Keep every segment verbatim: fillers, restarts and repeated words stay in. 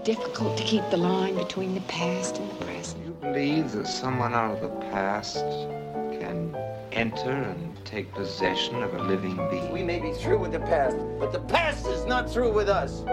difficult to keep the line between the past and the present. Do you believe that someone out of the past can enter and take possession of a living being? We may be through with the past, but the past is not through with us.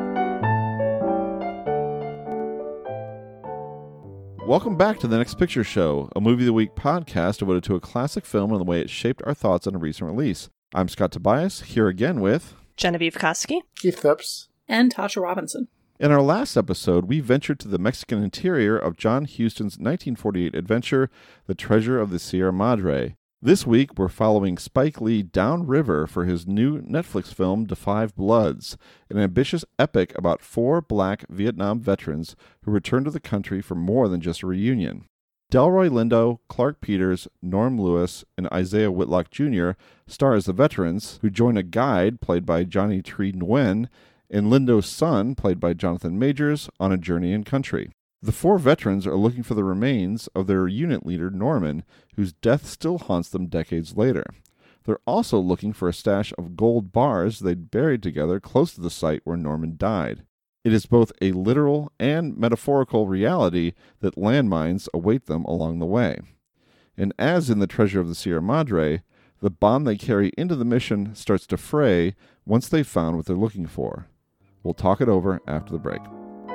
Welcome back to The Next Picture Show, a Movie of the Week podcast devoted to a classic film and the way it shaped our thoughts on a recent release. I'm Scott Tobias, here again with... Genevieve Koski, Keith Phipps, and Tasha Robinson. In our last episode, we ventured to the Mexican interior of John Huston's nineteen forty-eight adventure, The Treasure of the Sierra Madre. This week, we're following Spike Lee downriver for his new Netflix film, Da Five Bloods, an ambitious epic about four black Vietnam veterans who return to the country for more than just a reunion. Delroy Lindo, Clark Peters, Norm Lewis, and Isaiah Whitlock Junior star as the veterans, who join a guide, played by Johnny Tree Nguyen, and Lindo's son, played by Jonathan Majors, on a journey in country. The four veterans are looking for the remains of their unit leader, Norman, whose death still haunts them decades later. They're also looking for a stash of gold bars they'd buried together close to the site where Norman died. It is both a literal and metaphorical reality that landmines await them along the way. And as in The Treasure of the Sierra Madre, the bond they carry into the mission starts to fray once they've found what they're looking for. We'll talk it over after the break.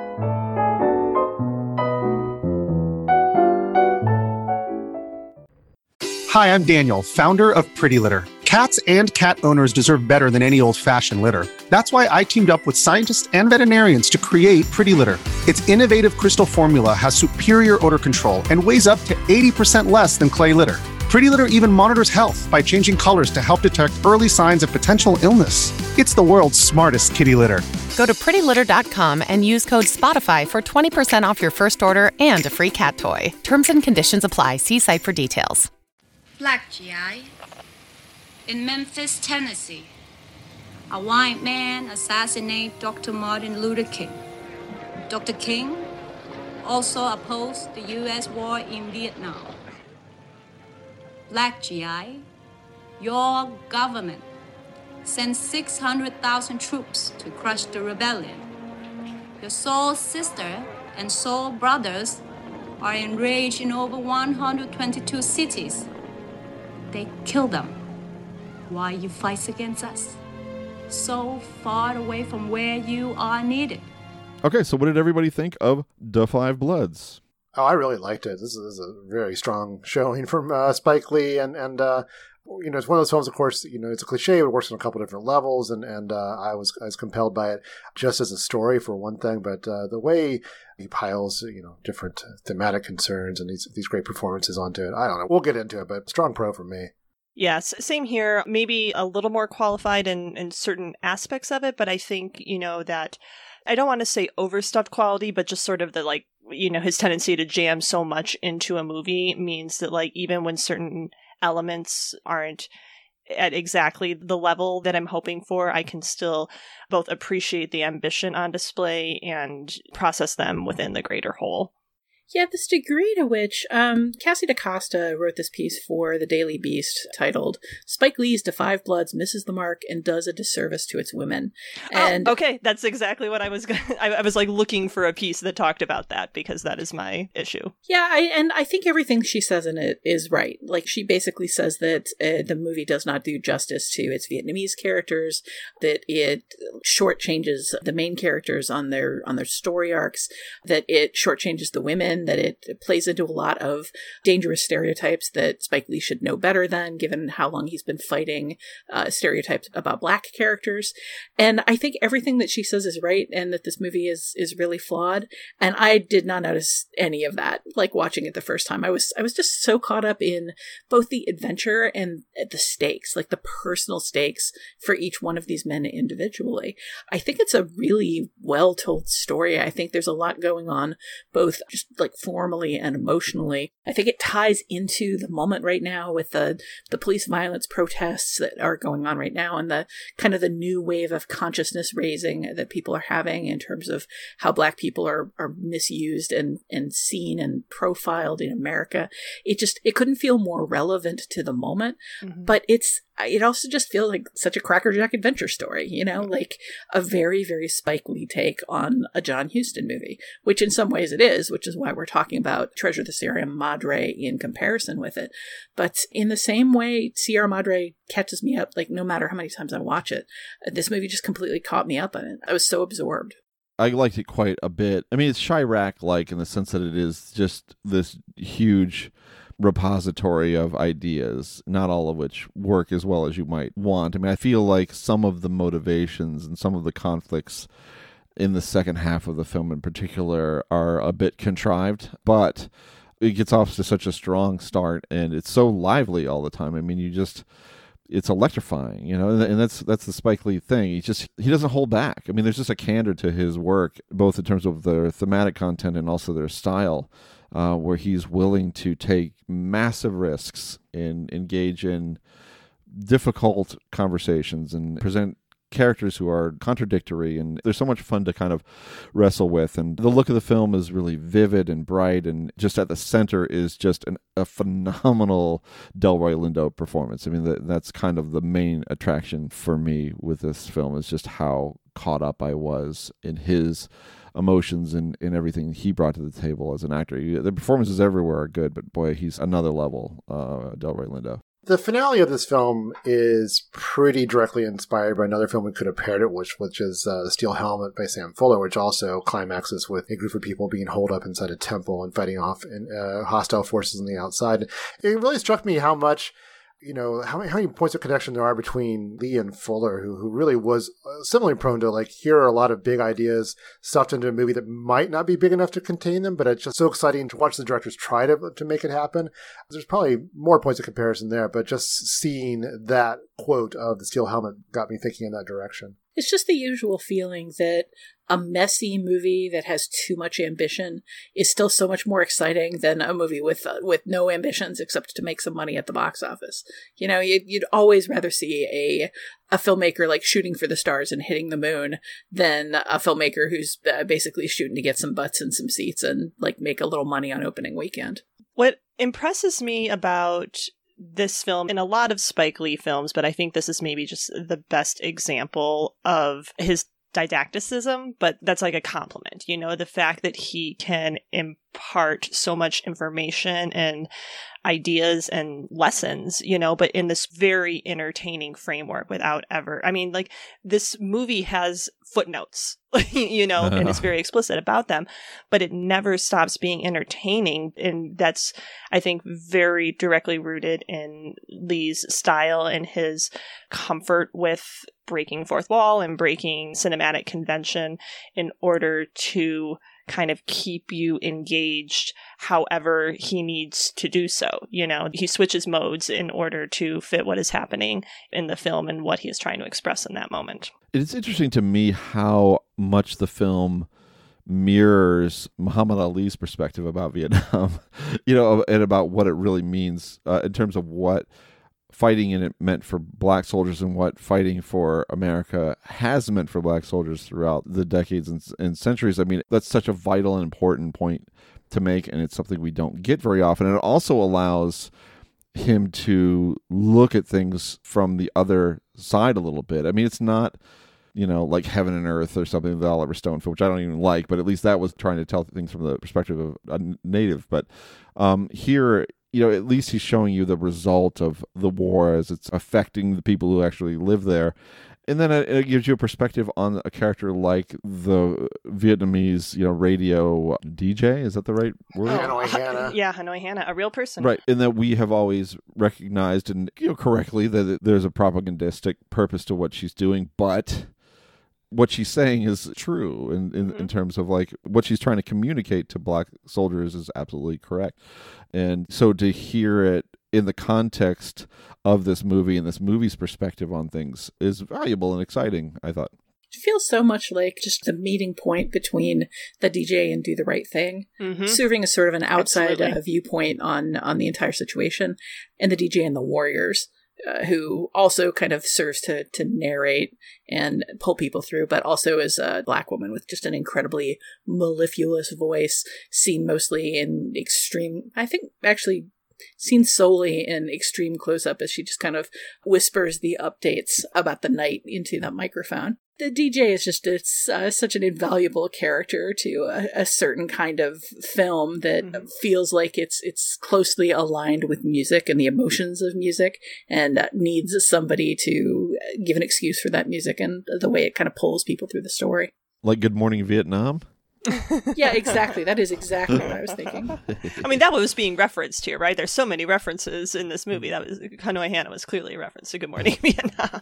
Hi, I'm Daniel, founder of Pretty Litter. Cats and cat owners deserve better than any old-fashioned litter. That's why I teamed up with scientists and veterinarians to create Pretty Litter. Its innovative crystal formula has superior odor control and weighs up to eighty percent less than clay litter. Pretty Litter even monitors health by changing colors to help detect early signs of potential illness. It's the world's smartest kitty litter. Go to pretty litter dot com and use code SPOTIFY for twenty percent off your first order and a free cat toy. Terms and conditions apply. See site for details. Black G I. In Memphis, Tennessee, a white man assassinated Doctor Martin Luther King. Doctor King also opposed the U S war in Vietnam. Black G I, your government sent six hundred thousand troops to crush the rebellion. Your soul sister and soul brothers are enraged in over one hundred twenty-two cities. They kill them while you fight against us, so far away from where you are needed. Okay, so what did everybody think of Da Five Bloods? Oh, I really liked it. This is, this is a very strong showing from uh, Spike Lee, and and uh, you know, it's one of those films. Of course, you know, it's a cliche. It works on a couple of different levels, and and uh, I was I was compelled by it just as a story for one thing, but uh, the way he piles, you know, different thematic concerns and these these great performances onto it. I don't know. We'll get into it, but strong pro for me. Yes, same here. Maybe a little more qualified in, in certain aspects of it, but I think, you know, that I don't want to say overstuffed quality, but just sort of the, like, you know, his tendency to jam so much into a movie means that, like, even when certain elements aren't at exactly the level that I'm hoping for, I can still both appreciate the ambition on display and process them within the greater whole. Yeah, this degree to which um, Cassie DaCosta wrote this piece for the Daily Beast titled "Spike Lee's Da Five Bloods Misses the Mark and Does a Disservice to Its Women." And oh, okay, that's exactly what I was going I, I was like looking for a piece that talked about that, because that is my issue. Yeah, I, and I think everything she says in it is right. Like, she basically says that uh, the movie does not do justice to its Vietnamese characters, that it shortchanges the main characters on their on their story arcs, that it shortchanges the women, that it plays into a lot of dangerous stereotypes that Spike Lee should know better than, given how long he's been fighting uh, stereotypes about Black characters. And I think everything that she says is right, and that this movie is is really flawed. And I did not notice any of that, like, watching it the first time. I was I was just so caught up in both the adventure and the stakes, like the personal stakes for each one of these men individually. I think it's a really well-told story. I think there's a lot going on, both just like like formally and emotionally. I think it ties into the moment right now with the, the police violence protests that are going on right now and the kind of the new wave of consciousness raising that people are having in terms of how Black people are, are misused and, and seen and profiled in America. It just, it couldn't feel more relevant to the moment, mm-hmm. but it's, it also just feels like such a crackerjack adventure story, you know, like a very, very Spike Lee take on a John Huston movie, which in some ways it is, which is why we're talking about Treasure of the Sierra Madre in comparison with it. But in the same way, Sierra Madre catches me up, like no matter how many times I watch it, this movie just completely caught me up on it. I was so absorbed. I liked it quite a bit. I mean, it's Chirac-like in the sense that it is just this huge repository of ideas, not all of which work as well as you might want. I mean, I feel like some of the motivations and some of the conflicts in the second half of the film in particular are a bit contrived, but it gets off to such a strong start and it's so lively all the time. I mean, you just, it's electrifying, you know, and that's that's the Spike Lee thing. He just, he doesn't hold back. I mean, there's just a candor to his work, both in terms of their thematic content and also their style. Uh, where he's willing to take massive risks and engage in difficult conversations and present characters who are contradictory, and there's so much fun to kind of wrestle with. And the look of the film is really vivid and bright, and just at the center is just an, a phenomenal Delroy Lindo performance. I mean, that, that's kind of the main attraction for me with this film, is just how caught up I was in his emotions and, and everything he brought to the table as an actor. The performances everywhere are good, but boy, he's another level, uh, Delroy Lindo. The finale of this film is pretty directly inspired by another film we could have paired it with, which is uh, The Steel Helmet by Sam Fuller, which also climaxes with a group of people being holed up inside a temple and fighting off in, uh, hostile forces on the outside. It really struck me how much, you know, how many, how many points of connection there are between Lee and Fuller, who who really was similarly prone to, like, here are a lot of big ideas stuffed into a movie that might not be big enough to contain them, but it's just so exciting to watch the directors try to to make it happen. There's probably more points of comparison there, but just seeing that quote of The Steel Helmet got me thinking in that direction. It's just the usual feeling that a messy movie that has too much ambition is still so much more exciting than a movie with uh, with no ambitions except to make some money at the box office. You know, you'd, you'd always rather see a a filmmaker like shooting for the stars and hitting the moon than a filmmaker who's uh, basically shooting to get some butts and some seats and like make a little money on opening weekend. What impresses me about this film, in a lot of Spike Lee films, but I think this is maybe just the best example of his didacticism, but that's like a compliment, you know, the fact that he can impart so much information and ideas and lessons, you know, but in this very entertaining framework without ever, I mean, like, this movie has footnotes, you know, and it's very explicit about them, but it never stops being entertaining. And that's, I think, very directly rooted in Lee's style and his comfort with breaking fourth wall and breaking cinematic convention in order to kind of keep you engaged however he needs to do so. You know, he switches modes in order to fit what is happening in the film and what he is trying to express in that moment. It's interesting to me how much the film mirrors Muhammad Ali's perspective about Vietnam, you know, and about what it really means uh, in terms of what fighting in it meant for black soldiers and what fighting for America has meant for black soldiers throughout the decades and, and centuries. I mean, that's such a vital and important point to make, and it's something we don't get very often. And it also allows him to look at things from the other side a little bit. I mean, it's not, you know, like Heaven and Earth or something that Oliver Stone, which I don't even like, but at least that was trying to tell things from the perspective of a native. But um, here, you know, at least he's showing you the result of the war as it's affecting the people who actually live there. And then it, it gives you a perspective on a character like the Vietnamese, you know, radio D J. Is that the right word? Oh, Hanoi Hannah. Yeah, Hanoi Hannah, a real person. Right. And that we have always recognized, and, you know, correctly, that there's a propagandistic purpose to what she's doing, but what she's saying is true in, in, mm-hmm. in terms of, like, what she's trying to communicate to black soldiers is absolutely correct. And so to hear it in the context of this movie and this movie's perspective on things is valuable and exciting, I thought. It feels so much like just the meeting point between the D J and Do the Right Thing, Mm-hmm. serving as sort of an outside Absolutely. uh, viewpoint on, on the entire situation, and the D J and the Warriors, uh, who also kind of serves to, to narrate and pull people through, but also is a Black woman with just an incredibly mellifluous voice, seen mostly in extreme, I think actually seen solely in extreme close-up as she just kind of whispers the updates about the night into that microphone. The D J is just it's uh, such an invaluable character to a, a certain kind of film that Mhm. feels like it's it's closely aligned with music and the emotions of music, and uh, needs somebody to give an excuse for that music and the way it kind of pulls people through the story. Like Good Morning Vietnam? Yeah, exactly. That is exactly what I was thinking. I mean, that was being referenced here, right? There's so many references in this movie. That was Hanoi Hannah was clearly a reference to Good Morning Vietnam.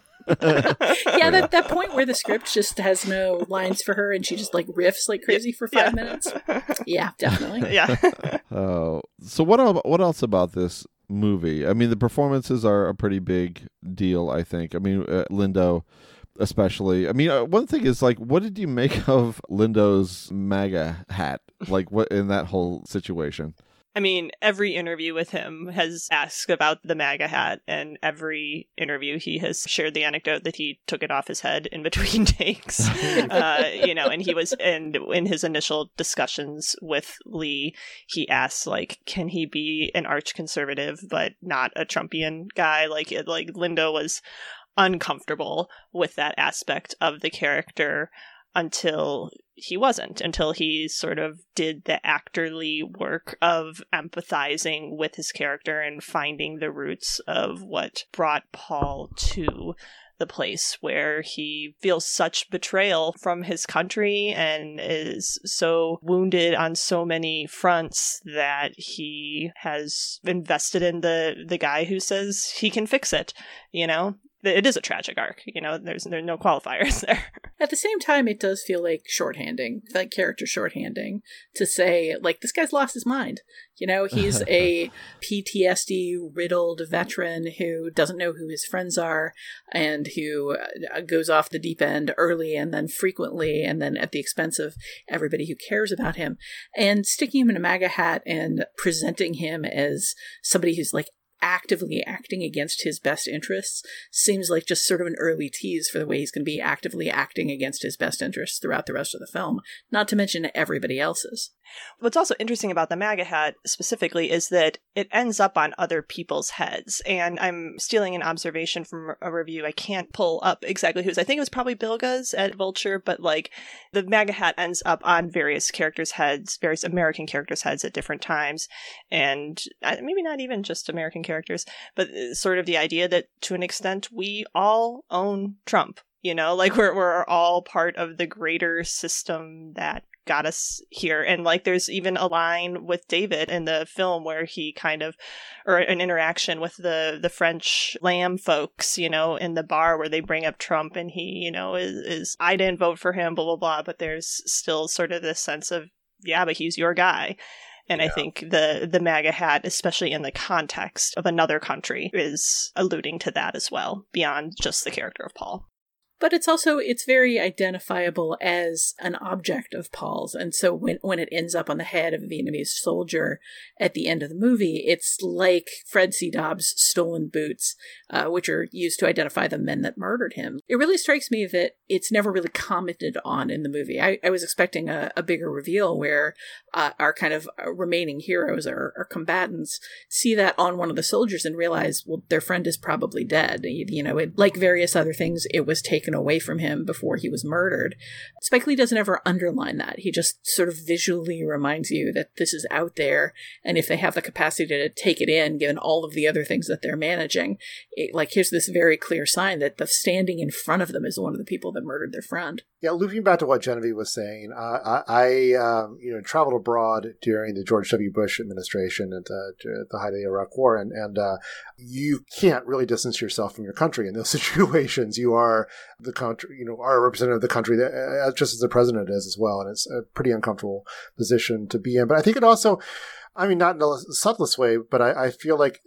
Yeah, that, that point where the script just has no lines for her and she just like riffs like crazy for five Yeah. minutes. Yeah, definitely. Yeah. Oh, so what? el- What else about this movie? I mean, the performances are a pretty big deal. I think. I mean, uh, Lindo, especially. I mean, uh, one thing is like, what did you make of Lindo's MAGA hat? Like, what in that whole situation? I mean, every interview with him has asked about the MAGA hat, and every interview he has shared the anecdote that he took it off his head in between takes. uh, you know, and he was, and in his initial discussions with Lee, he asked, like, can he be an arch conservative but not a Trumpian guy? Like, it, like Lindo was uncomfortable with that aspect of the character until he wasn't, until he sort of did the actorly work of empathizing with his character and finding the roots of what brought Paul to the place where he feels such betrayal from his country and is so wounded on so many fronts that he has invested in the the guy who says he can fix it, you know? It is a tragic arc, you know, there's, there's no qualifiers there. At the same time, it does feel like shorthanding, like character shorthanding, to say, like, this guy's lost his mind. You know, he's a P T S D-riddled veteran who doesn't know who his friends are and who uh, goes off the deep end early and then frequently and then at the expense of everybody who cares about him. And sticking him in a MAGA hat and presenting him as somebody who's, like, actively acting against his best interests seems like just sort of an early tease for the way he's going to be actively acting against his best interests throughout the rest of the film, not to mention everybody else's. What's also interesting about the MAGA hat specifically is that it ends up on other people's heads. And I'm stealing an observation from a review. I can't pull up exactly whose. I think it was probably Bilga's at Vulture, but like the MAGA hat ends up on various characters' heads, various American characters' heads at different times. And maybe not even just American characters, but sort of the idea that to an extent we all own Trump. You know, like we're we're all part of the greater system that got us here. And like there's even a line with David in the film where he kind of, or an interaction with the the French Lamb folks, you know, in the bar where they bring up Trump and he, you know, is, is I didn't vote for him, blah, blah, blah. But there's still sort of this sense of, yeah, but he's your guy. And yeah. I think the, the MAGA hat, especially in the context of another country, is alluding to that as well, beyond just the character of Paul. But it's also, it's very identifiable as an object of Paul's. And so when, when it ends up on the head of a Vietnamese soldier at the end of the movie, it's like Fred C. Dobbs' stolen boots, uh, which are used to identify the men that murdered him. It really strikes me that it's never really commented on in the movie. I, I was expecting a, a bigger reveal where uh, our kind of remaining heroes or, or combatants see that on one of the soldiers and realize, well, their friend is probably dead. You, you know, it, like various other things, it was taken away from him before he was murdered. Spike Lee doesn't ever underline that. He just sort of visually reminds you that this is out there, and if they have the capacity to take it in, given all of the other things that they're managing, it, like here's this very clear sign that the standing in front of them is one of the people that murdered their friend. Yeah, looping back to what Genevieve was saying, uh, I, I um, you know, traveled abroad during the George W. Bush administration at, uh, at the height of the Iraq War, and, and uh, you can't really distance yourself from your country in those situations. You are the country, you know, are a representative of the country, that, uh, just as the president is as well, and it's a pretty uncomfortable position to be in. But I think it also, I mean, not in the subtlest way, but I, I feel like it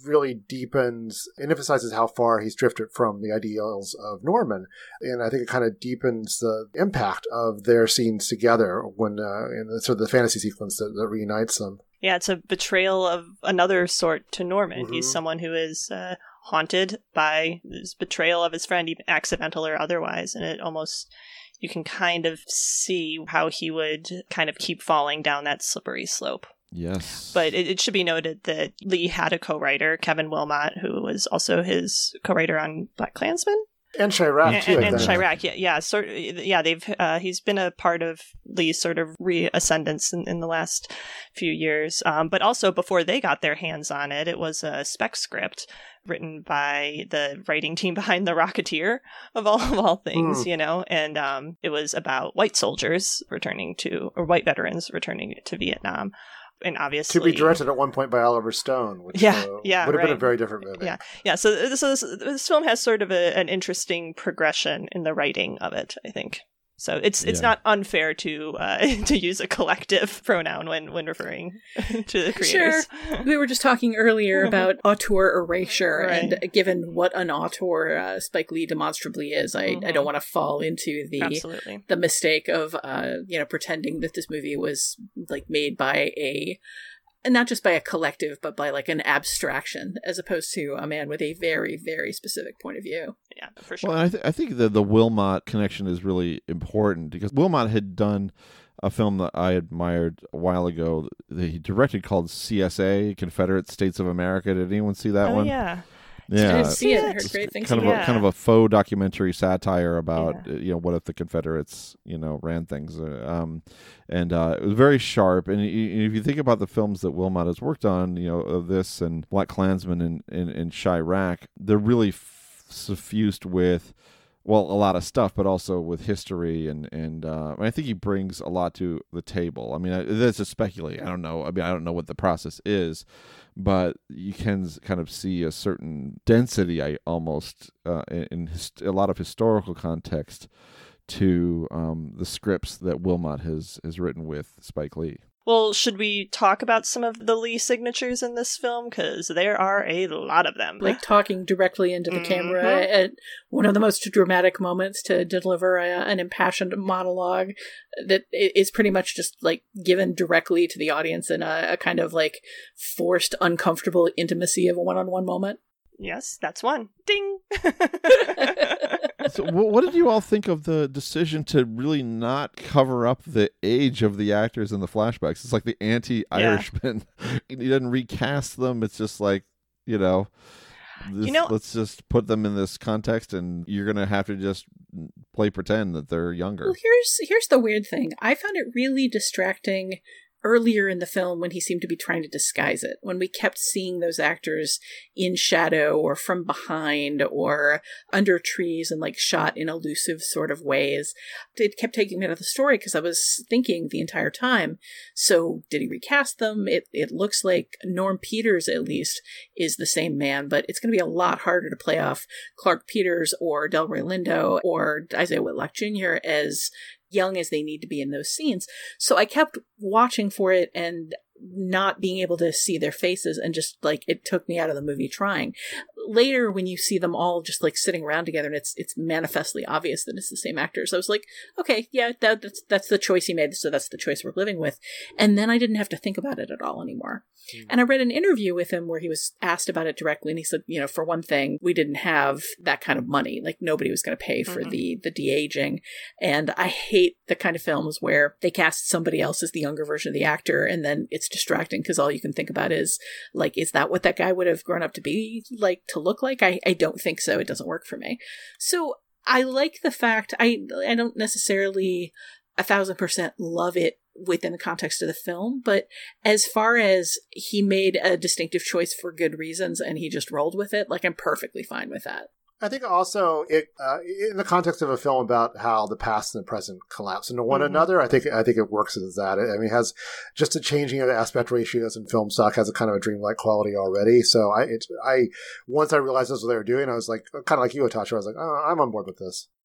really deepens and emphasizes how far he's drifted from the ideals of Norman. And I think it kind of deepens the impact of their scenes together when uh, in the, sort of the fantasy sequence that, that reunites them. Yeah, it's a betrayal of another sort to Norman. Mm-hmm. He's someone who is uh, haunted by his betrayal of his friend, even accidental or otherwise. And it almost, you can kind of see how he would kind of keep falling down that slippery slope. Yes. But it, it should be noted that Lee had a co-writer, Kevin Wilmot, who was also his co-writer on BlacKkKlansman. And Chirac, too. And, and Chirac, yeah, yeah, sort of, yeah. They've uh, he's been a part of Lee's sort of reascendance in, in the last few years. Um, but also before they got their hands on it, it was a spec script written by the writing team behind The Rocketeer, of all of all things, mm. you know. And um, it was about white soldiers returning to, or white veterans returning to Vietnam. And obviously, to be directed at one point by Oliver Stone, which yeah, uh, yeah, would have right. been a very different movie. Yeah, yeah. So, so this, this film has sort of a, an interesting progression in the writing of it, I think. So it's it's yeah. not unfair to uh, to use a collective pronoun when, when referring to the creators. Sure. We were just talking earlier about auteur erasure, right. and given what an auteur uh, Spike Lee demonstrably is, I, mm-hmm. I don't want to fall into the Absolutely. the mistake of uh, you know pretending that this movie was like made by a. And not just by a collective, but by like an abstraction, as opposed to a man with a very, very specific point of view. Yeah, for sure. Well, I, th- I think that the Wilmot connection is really important because Wilmot had done a film that I admired a while ago that he directed called C S A, Confederate States of America. Did anyone see that oh, one? yeah. Yeah, I didn't see it. I heard great things. Kind of yeah. a kind of a faux documentary satire about yeah. you know what if the Confederates you know ran things, um, and uh, it was very sharp. And if you think about the films that Wilmot has worked on, you know of this and BlacKkKlansman and and, and Chirac, they're really f- suffused with. Well, a lot of stuff, but also with history, and and uh, I think he brings a lot to the table. I mean, I, this is speculating. I don't know. I mean, I don't know what the process is, but you can kind of see a certain density, I almost uh, in, in hist- a lot of historical context to um, the scripts that Wilmot has has written with Spike Lee. Well, should we talk about some of the Lee signatures in this film? Because there are a lot of them. Like talking directly into the mm-hmm. camera at one of the most dramatic moments to deliver a, an impassioned monologue that is pretty much just like given directly to the audience in a, a kind of like forced, uncomfortable intimacy of a one-on-one moment. Yes, that's one. Ding! So what did you all think of the decision to really not cover up the age of the actors in the flashbacks? It's like the anti-Irishman. Yeah. He didn't recast them. It's just like, you know, this, you know, let's just put them in this context and you're going to have to just play pretend that they're younger. Well, here's here's the weird thing. I found it really distracting earlier in the film when he seemed to be trying to disguise it, when we kept seeing those actors in shadow or from behind or under trees and like shot in elusive sort of ways. It kept taking me out of the story because I was thinking the entire time, so did he recast them? It it looks like Norm Peters at least is the same man, but it's going to be a lot harder to play off Clark Peters or Delroy Lindo or Isaiah Whitlock Junior as young as they need to be in those scenes. So I kept watching for it and not being able to see their faces, and just like it took me out of the movie trying. Later, when you see them all just like sitting around together and it's it's manifestly obvious that it's the same actors, I was like, okay, yeah, that, that's that's the choice he made, so that's the choice we're living with. And then I didn't have to think about it at all anymore. Mm. And I read an interview with him where he was asked about it directly, and he said, you know, for one thing, we didn't have that kind of money. Like nobody was going to pay for mm-hmm. the the de-aging. And I hate the kind of films where they cast somebody else as the younger version of the actor, and then it's distracting because all you can think about is like, is that what that guy would have grown up to be like, to look like? I, I don't think so. It doesn't work for me. So I like the fact, I I don't necessarily a thousand percent love it within the context of the film, but as far as he made a distinctive choice for good reasons and he just rolled with it, like I'm perfectly fine with that. I think also it uh, in the context of a film about how the past and the present collapse into one mm-hmm. another. I think I think it works as that. I mean, it has just a changing of the aspect ratios in film stock has a kind of a dreamlike quality already. So I, it, I once I realized that's what they were doing, I was like, kind of like you, Natasha. I was like, oh, I'm on board with this.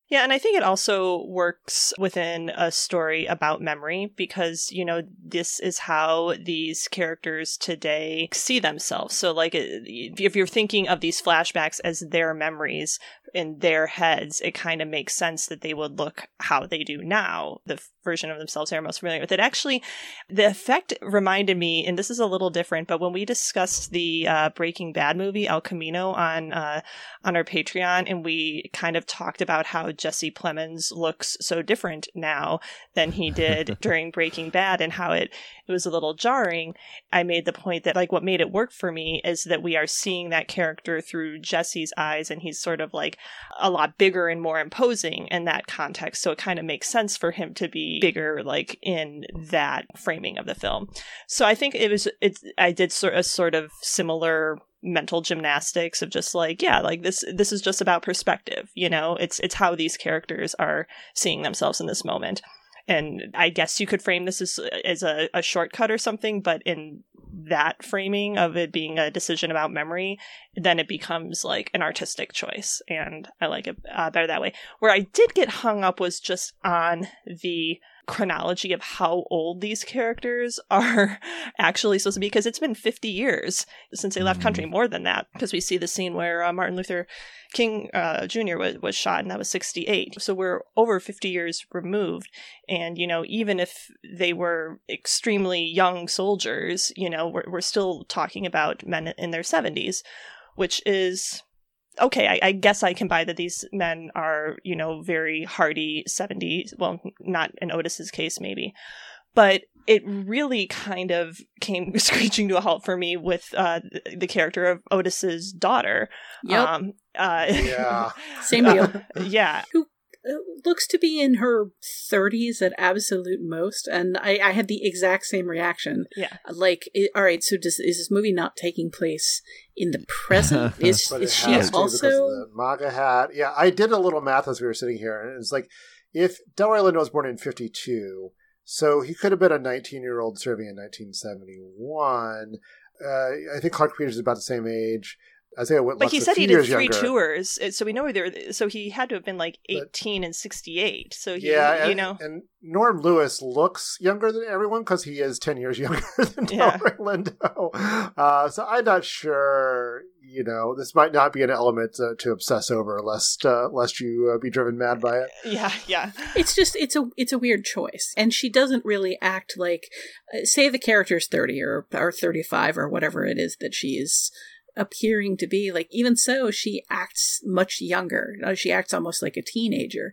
Yeah, and I think it also works within a story about memory because, you know, this is how these characters today see themselves. So, like, if you're thinking of these flashbacks as their memories in their heads, it kind of makes sense that they would look how they do now, the version of themselves they're most familiar with. It actually, the effect reminded me, and this is a little different, but when we discussed the uh, Breaking Bad movie, El Camino, on uh, on our Patreon, and we kind of talked about how Jesse Plemons looks so different now than he did during Breaking Bad, and how it, it was a little jarring, I made the point that, like, what made it work for me is that we are seeing that character through Jesse's eyes, and he's sort of like a lot bigger and more imposing in that context. So it kind of makes sense for him to be bigger, like, in that framing of the film. So I think it was, it's, I did sort of, sort of similar mental gymnastics of just like, yeah, like this, this is just about perspective, you know, it's, it's how these characters are seeing themselves in this moment. And I guess you could frame this as, as a, a shortcut or something, but in that framing of it being a decision about memory, then it becomes like an artistic choice. And I like it uh, better that way. Where I did get hung up was just on the chronology of how old these characters are actually supposed to be, because it's been fifty years since they left country, more than that, because we see the scene where uh, Martin Luther King uh, Junior was, was shot, and that was sixty-eight. So we're over fifty years removed. And, you know, even if they were extremely young soldiers, you know, we're, we're still talking about men in their seventies, which is... okay, I, I guess I can buy that these men are, you know, very hardy seventies. Well, not in Otis's case, maybe. But it really kind of came screeching to a halt for me with uh, the character of Otis's daughter. Yep. Um, uh, yeah. Same deal. Uh, yeah. Who looks to be in her thirties at absolute most, and I, I had the exact same reaction. Yeah. Like, it, all right, so does, is this movie not taking place in the present? Is, But is it she has to also... because of the MAGA hat. Yeah, I did a little math as we were sitting here, and it's like, if Delroy Lindo was born in fifty-two, so he could have been a nineteen-year-old serving in nineteen seventy-one. Uh, I think Clark Peters is about the same age. I think I went. But he said he did three younger. tours, so we know there. So he had to have been like eighteen but, and sixty-eight. So he, yeah, you and, know, and Norm Lewis looks younger than everyone because he is ten years younger than yeah. Delroy Lindo. Uh, so I'm not sure. You know, this might not be an element uh, to obsess over, lest uh, lest you uh, be driven mad by it. Yeah, yeah. It's just it's a it's a weird choice, and she doesn't really act like, uh, say, the character's thirty or or thirty-five or whatever it is that she is appearing to be. Like, even so, she acts much younger. She acts almost like a teenager.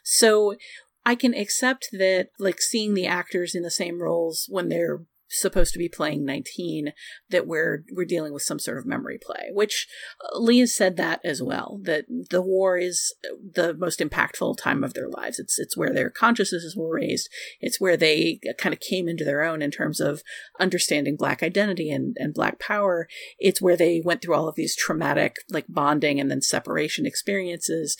So I can accept that, like, seeing the actors in the same roles when they're supposed to be playing nineteen, that we're we're dealing with some sort of memory play, which uh, Leah said that as well, that the war is the most impactful time of their lives. It's it's where their consciousnesses were raised. It's where they kind of came into their own in terms of understanding Black identity and, and Black power. It's where they went through all of these traumatic, like, bonding and then separation experiences.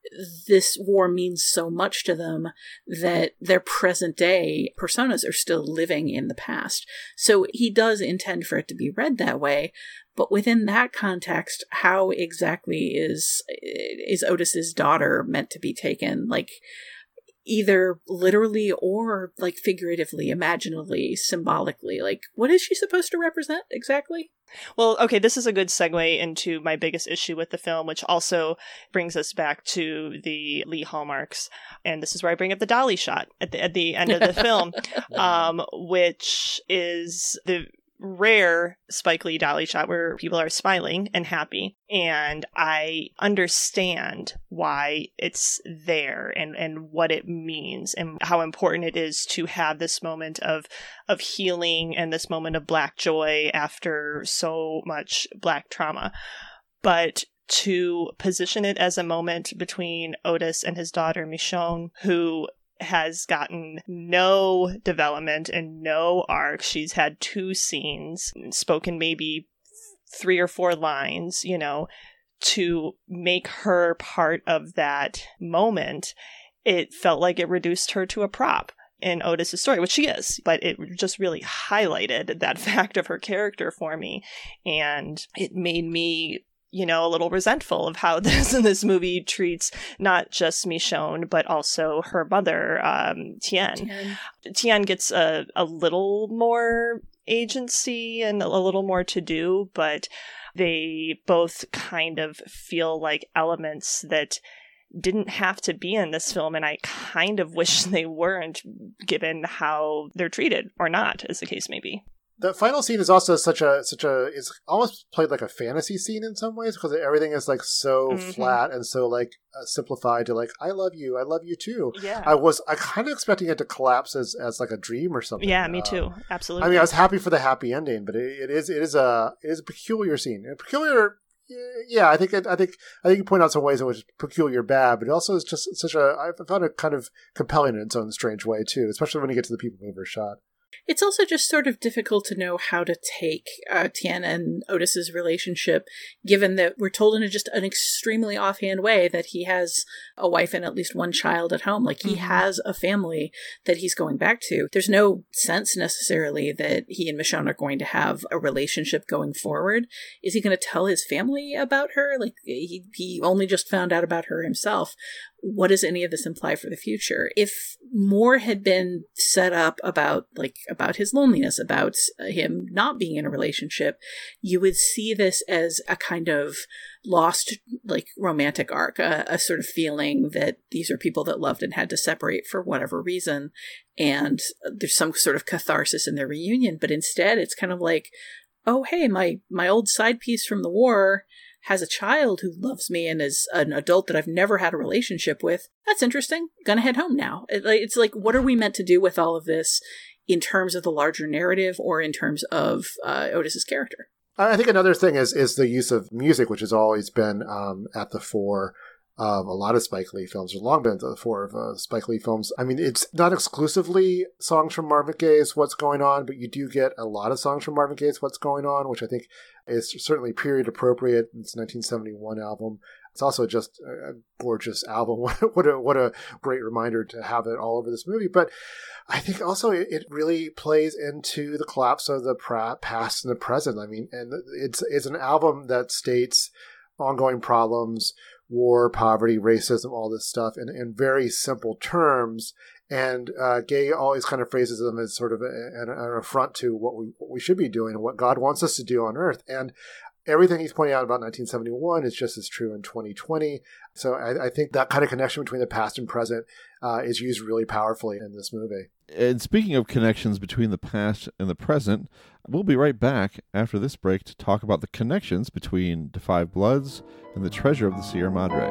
This war means so much to them that their present day personas are still living in the past. So he does intend for it to be read that way. But within that context, how exactly is is Otis's daughter meant to be taken? Like, either literally or, like, figuratively, imaginatively, symbolically. Like, what is she supposed to represent exactly? Well, okay, this is a good segue into my biggest issue with the film, which also brings us back to the Lee hallmarks. And this is where I bring up the dolly shot at the, at the end of the film, um, which is the rare Spike Lee dolly shot where people are smiling and happy. And I understand why it's there and, and what it means and how important it is to have this moment of of healing and this moment of Black joy after so much Black trauma. But to position it as a moment between Otis and his daughter Michonne, who has gotten no development and no arc. She's had two scenes, spoken maybe three or four lines, you know, to make her part of that moment. It felt like it reduced her to a prop in Otis's story, which she is, but it just really highlighted that fact of her character for me. And it made me you know, a little resentful of how this this movie treats not just Michonne, but also her mother, um, Tien. Tien. Tien gets a, a little more agency and a little more to do, but they both kind of feel like elements that didn't have to be in this film, and I kind of wish they weren't, given how they're treated, or not, as the case may be. The final scene is also such a such a it's almost played like a fantasy scene in some ways, because everything is like so mm-hmm. flat and so like uh, simplified to like I love you, I love you too. Yeah, I was I kind of expecting it to collapse as, as like a dream or something. Yeah, me too. Um, Absolutely. I mean, I was happy for the happy ending, but it, it is it is a it is a peculiar scene. A peculiar. Yeah, I think I think I think you point out some ways in which peculiar bad, but it also is just such a I found it kind of compelling in its own strange way too, especially when you get to the people mover shot. It's also just sort of difficult to know how to take uh, Tien and Otis's relationship, given that we're told in a, just an extremely offhand way that he has a wife and at least one child at home. Like, he mm-hmm. has a family that he's going back to. There's no sense necessarily that he and Michonne are going to have a relationship going forward. Is he going to tell his family about her? Like, he, he only just found out about her himself. What does any of this imply for the future? If more had been set up about, like, about his loneliness, about him not being in a relationship, you would see this as a kind of lost, like, romantic arc, a, a sort of feeling that these are people that loved and had to separate for whatever reason, and there's some sort of catharsis in their reunion. But instead, it's kind of like, oh, hey, my, my old side piece from the war has a child who loves me and is an adult that I've never had a relationship with. That's interesting. Gonna head home now. It's like, what are we meant to do with all of this in terms of the larger narrative or in terms of uh, Otis's character? I think another thing is is the use of music, which has always been um, at the fore of a lot of Spike Lee films, or long been at the fore of uh, Spike Lee films. I mean, it's not exclusively songs from Marvin Gaye's What's Going On, but you do get a lot of songs from Marvin Gaye's What's Going On, which I think is certainly period appropriate. It's a nineteen seventy-one album. It's also just a gorgeous album. What a what a great reminder to have it all over this movie. But I think also it, it really plays into the collapse of the pra- past and the present. I mean, and it's it's an album that states ongoing problems, war, poverty, racism, all this stuff in, in very simple terms. And uh, Gaye always kind of phrases them as sort of a, an, an affront to what we what we should be doing and what God wants us to do on earth. And everything he's pointing out about nineteen seventy-one is just as true in twenty twenty. So I, I think that kind of connection between the past and present uh, is used really powerfully in this movie. And speaking of connections between the past and the present, we'll be right back after this break to talk about the connections between Da Five Bloods and the Treasure of the Sierra Madre.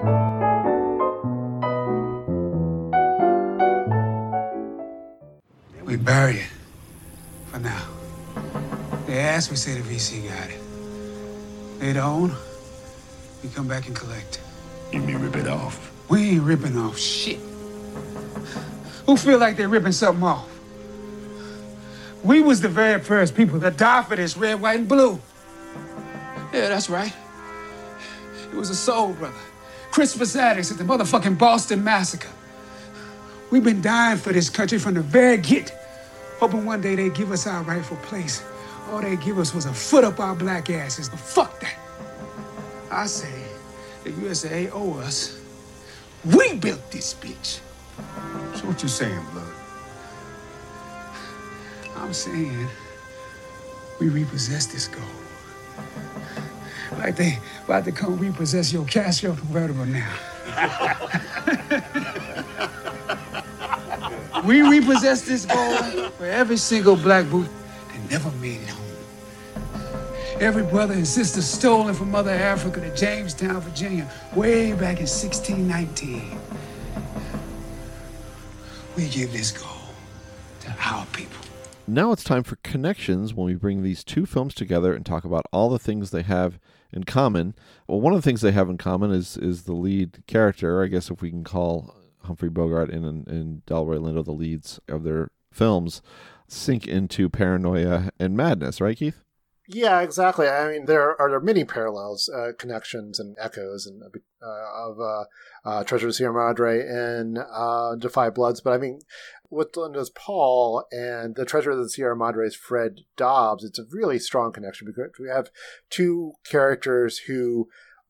We bury it for now. They asked, we say the V C got it. They don't, we come back and collect. You mean rip it off? We ain't ripping off shit. Who feel like they're ripping something off? We was the very first people that died for this red, white, and blue. Yeah, that's right. It was a soul brother. Crispus Attucks at the motherfucking Boston Massacre. We've been dying for this country from the very get, hoping one day they'd give us our rightful place. All they give us was a foot up our black asses, but fuck that. I say, the U S A owe us. We built this bitch. So what you saying, Blood? I'm saying we repossess this gold. Like they about to come repossess your Casio convertible now. We repossess this gold for every single black boot that never made it home. Every brother and sister stolen from Mother Africa to Jamestown, Virginia, way back in sixteen nineteen. We give this gold to our people. Now it's time for connections, when we bring these two films together and talk about all the things they have in common. Well, one of the things they have in common is is the lead character. I guess if we can call Humphrey Bogart and, and Delroy Lindo the leads of their films, sink into paranoia and madness, right, Keith? Yeah, exactly. I mean, there are, there are many parallels, uh, connections, and echoes and uh, of uh, uh, Treasure of the Sierra Madre and uh, Da Five Bloods. But I mean, with Linda's Paul and the Treasure of the Sierra Madre's Fred Dobbs, it's a really strong connection because we have two characters who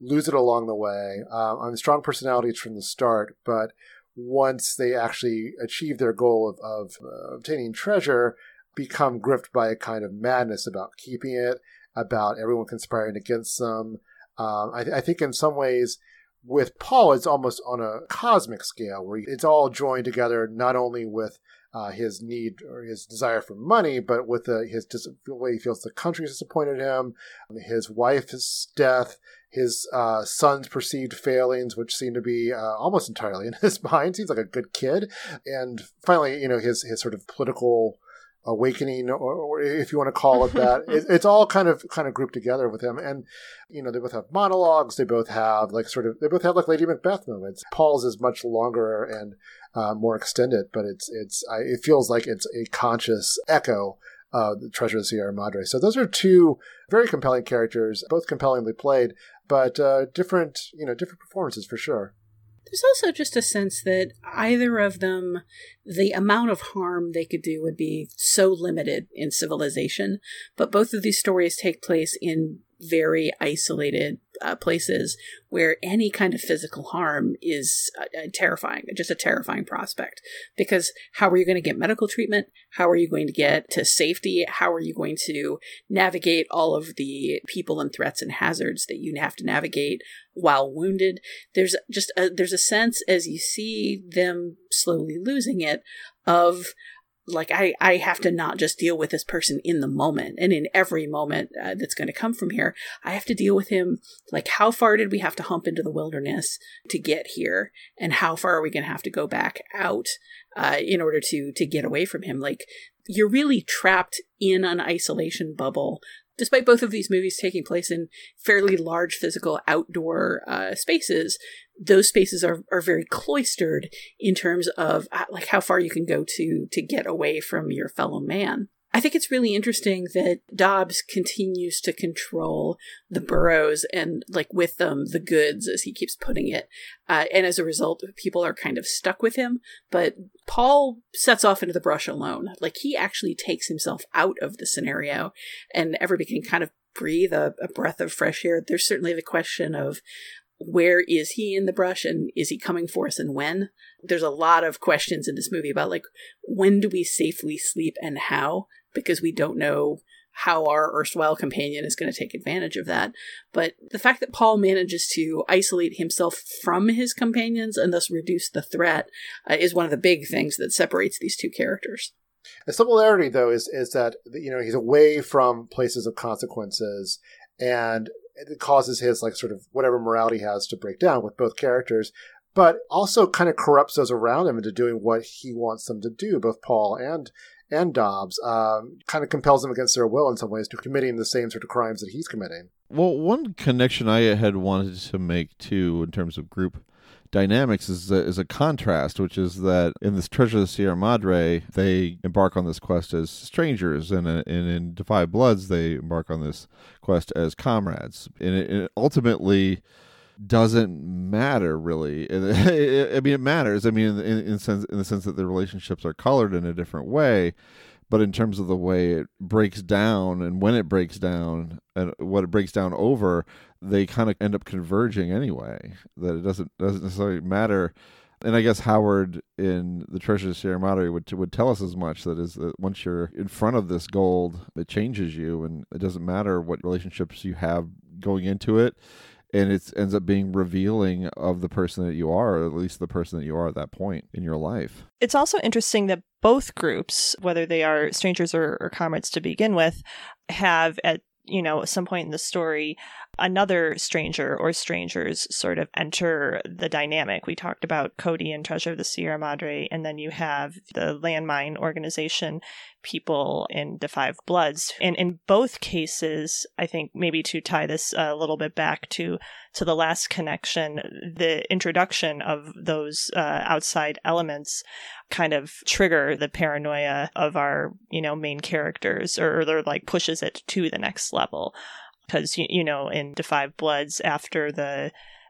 lose it along the way. Um, I mean, strong personalities from the start, but once they actually achieve their goal of, of uh, obtaining treasure, become gripped by a kind of madness about keeping it, about everyone conspiring against them. Um, I, th- I think in some ways with Paul, it's almost on a cosmic scale where it's all joined together, not only with uh, his need or his desire for money, but with the, his dis- the way he feels the country has disappointed him, his wife's death, his uh, son's perceived failings, which seem to be uh, almost entirely in his mind. Seems like a good kid. And finally, you know, his, his sort of political awakening, or, or if you want to call it that. it, it's all kind of kind of grouped together with him. And, you know, they both have monologues. They both have like sort of, they both have like Lady Macbeth moments. Paul's is much longer and uh, more extended, but it's, it's, I, it feels like it's a conscious echo of the Treasure of the Sierra Madre. So those are two very compelling characters, both compellingly played, but uh, different, you know, different performances for sure. There's also just a sense that either of them, the amount of harm they could do would be so limited in civilization. But both of these stories take place in very isolated uh, places where any kind of physical harm is uh, terrifying, just a terrifying prospect. Because how are you going to get medical treatment? How are you going to get to safety? How are you going to navigate all of the people and threats and hazards that you have to navigate while wounded? There's just a, there's a sense as you see them slowly losing it of, like, I, I have to not just deal with this person in the moment and in every moment uh, that's going to come from here. I have to deal with him. Like, how far did we have to hump into the wilderness to get here? And how far are we going to have to go back out uh, in order to, to get away from him? Like, you're really trapped in an isolation bubble. Despite both of these movies taking place in fairly large physical outdoor uh, spaces, those spaces are, are very cloistered in terms of uh, like how far you can go to to get away from your fellow man. I think it's really interesting that Dobbs continues to control the burrows and, like, with them, the goods, as he keeps putting it. Uh, and as a result, people are kind of stuck with him. But Paul sets off into the brush alone. Like, he actually takes himself out of the scenario, and everybody can kind of breathe a, a breath of fresh air. There's certainly the question of, where is he in the brush, and is he coming for us, and when? There's a lot of questions in this movie about, like, when do we safely sleep and how? Because we don't know how our erstwhile companion is going to take advantage of that. But the fact that Paul manages to isolate himself from his companions and thus reduce the threat uh, is one of the big things that separates these two characters. The similarity, though, is is that, you know, he's away from places of consequences, and it causes his, like, sort of whatever morality he has to break down with both characters, but also kind of corrupts those around him into doing what he wants them to do, both Paul and and Dobbs, um, kind of compels them against their will in some ways to committing the same sort of crimes that he's committing. Well, one connection I had wanted to make, too, in terms of group dynamics is a, is a contrast, which is that in this Treasure of the Sierra Madre, they embark on this quest as strangers, and, and in Defy Bloods, they embark on this quest as comrades. And it, it ultimately doesn't matter, really. I mean, it matters. I mean, in, in, sense, in the sense that the relationships are colored in a different way, but in terms of the way it breaks down and when it breaks down and what it breaks down over, they kind of end up converging anyway. That it doesn't doesn't necessarily matter. And I guess Howard in The Treasure of Sierra Madre would would tell us as much. That is, that once you're in front of this gold, it changes you, and it doesn't matter what relationships you have going into it. And it ends up being revealing of the person that you are, or at least the person that you are at that point in your life. It's also interesting that both groups, whether they are strangers or, or comrades to begin with, have at, you know, some point in the story, another stranger or strangers sort of enter the dynamic. We talked about Cody and Treasure of the Sierra Madre, and then you have the landmine organization people in Defy Bloods. And in both cases, I think maybe to tie this a little bit back to, to the last connection, the introduction of those uh, outside elements kind of trigger the paranoia of our, you know, main characters, or, or like pushes it to the next level. Because, you, you know, in Defy Bloods, after the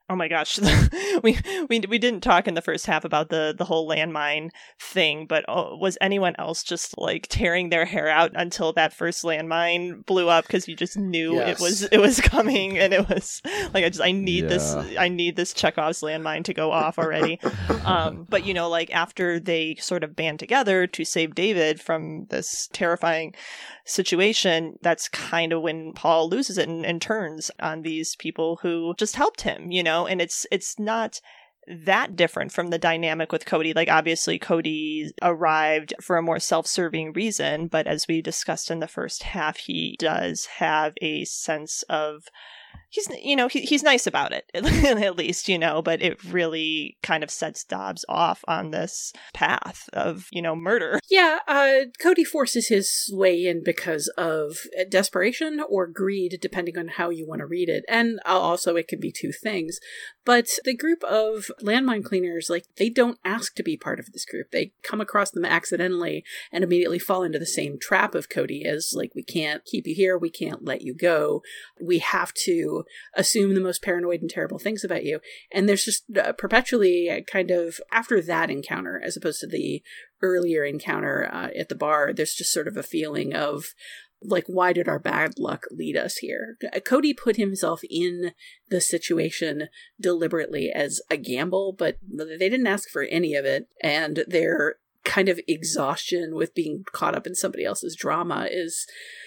Oh my gosh, we we we didn't talk in the first half about the the whole landmine thing, but oh, was anyone else just like tearing their hair out until that first landmine blew up because you just knew Yes. it was it was coming, and it was like I just I need Yeah. this I need this Chekhov's landmine to go off already. um, but you know, like after they sort of band together to save David from this terrifying situation, that's kind of when Paul loses it and, and turns on these people who just helped him, you know, and it's it's not that different from the dynamic with Cody. Like obviously Cody arrived for a more self-serving reason, but as we discussed in the first half, he does have a sense of he's, you know, he, he's nice about it, at least, you know, but it really kind of sets Dobbs off on this path of, you know, murder. Yeah, uh, Cody forces his way in because of desperation or greed, depending on how you want to read it. And also it could be two things. But the group of landmine cleaners, like, they don't ask to be part of this group. They come across them accidentally and immediately fall into the same trap of Cody as, like, we can't keep you here, we can't let you go. We have to assume the most paranoid and terrible things about you. And there's just uh, perpetually a kind of, after that encounter, as opposed to the earlier encounter uh, at the bar, there's just sort of a feeling of, like, why did our bad luck lead us here? Cody put himself in the situation deliberately as a gamble, but they didn't ask for any of it. And their kind of exhaustion with being caught up in somebody else's drama is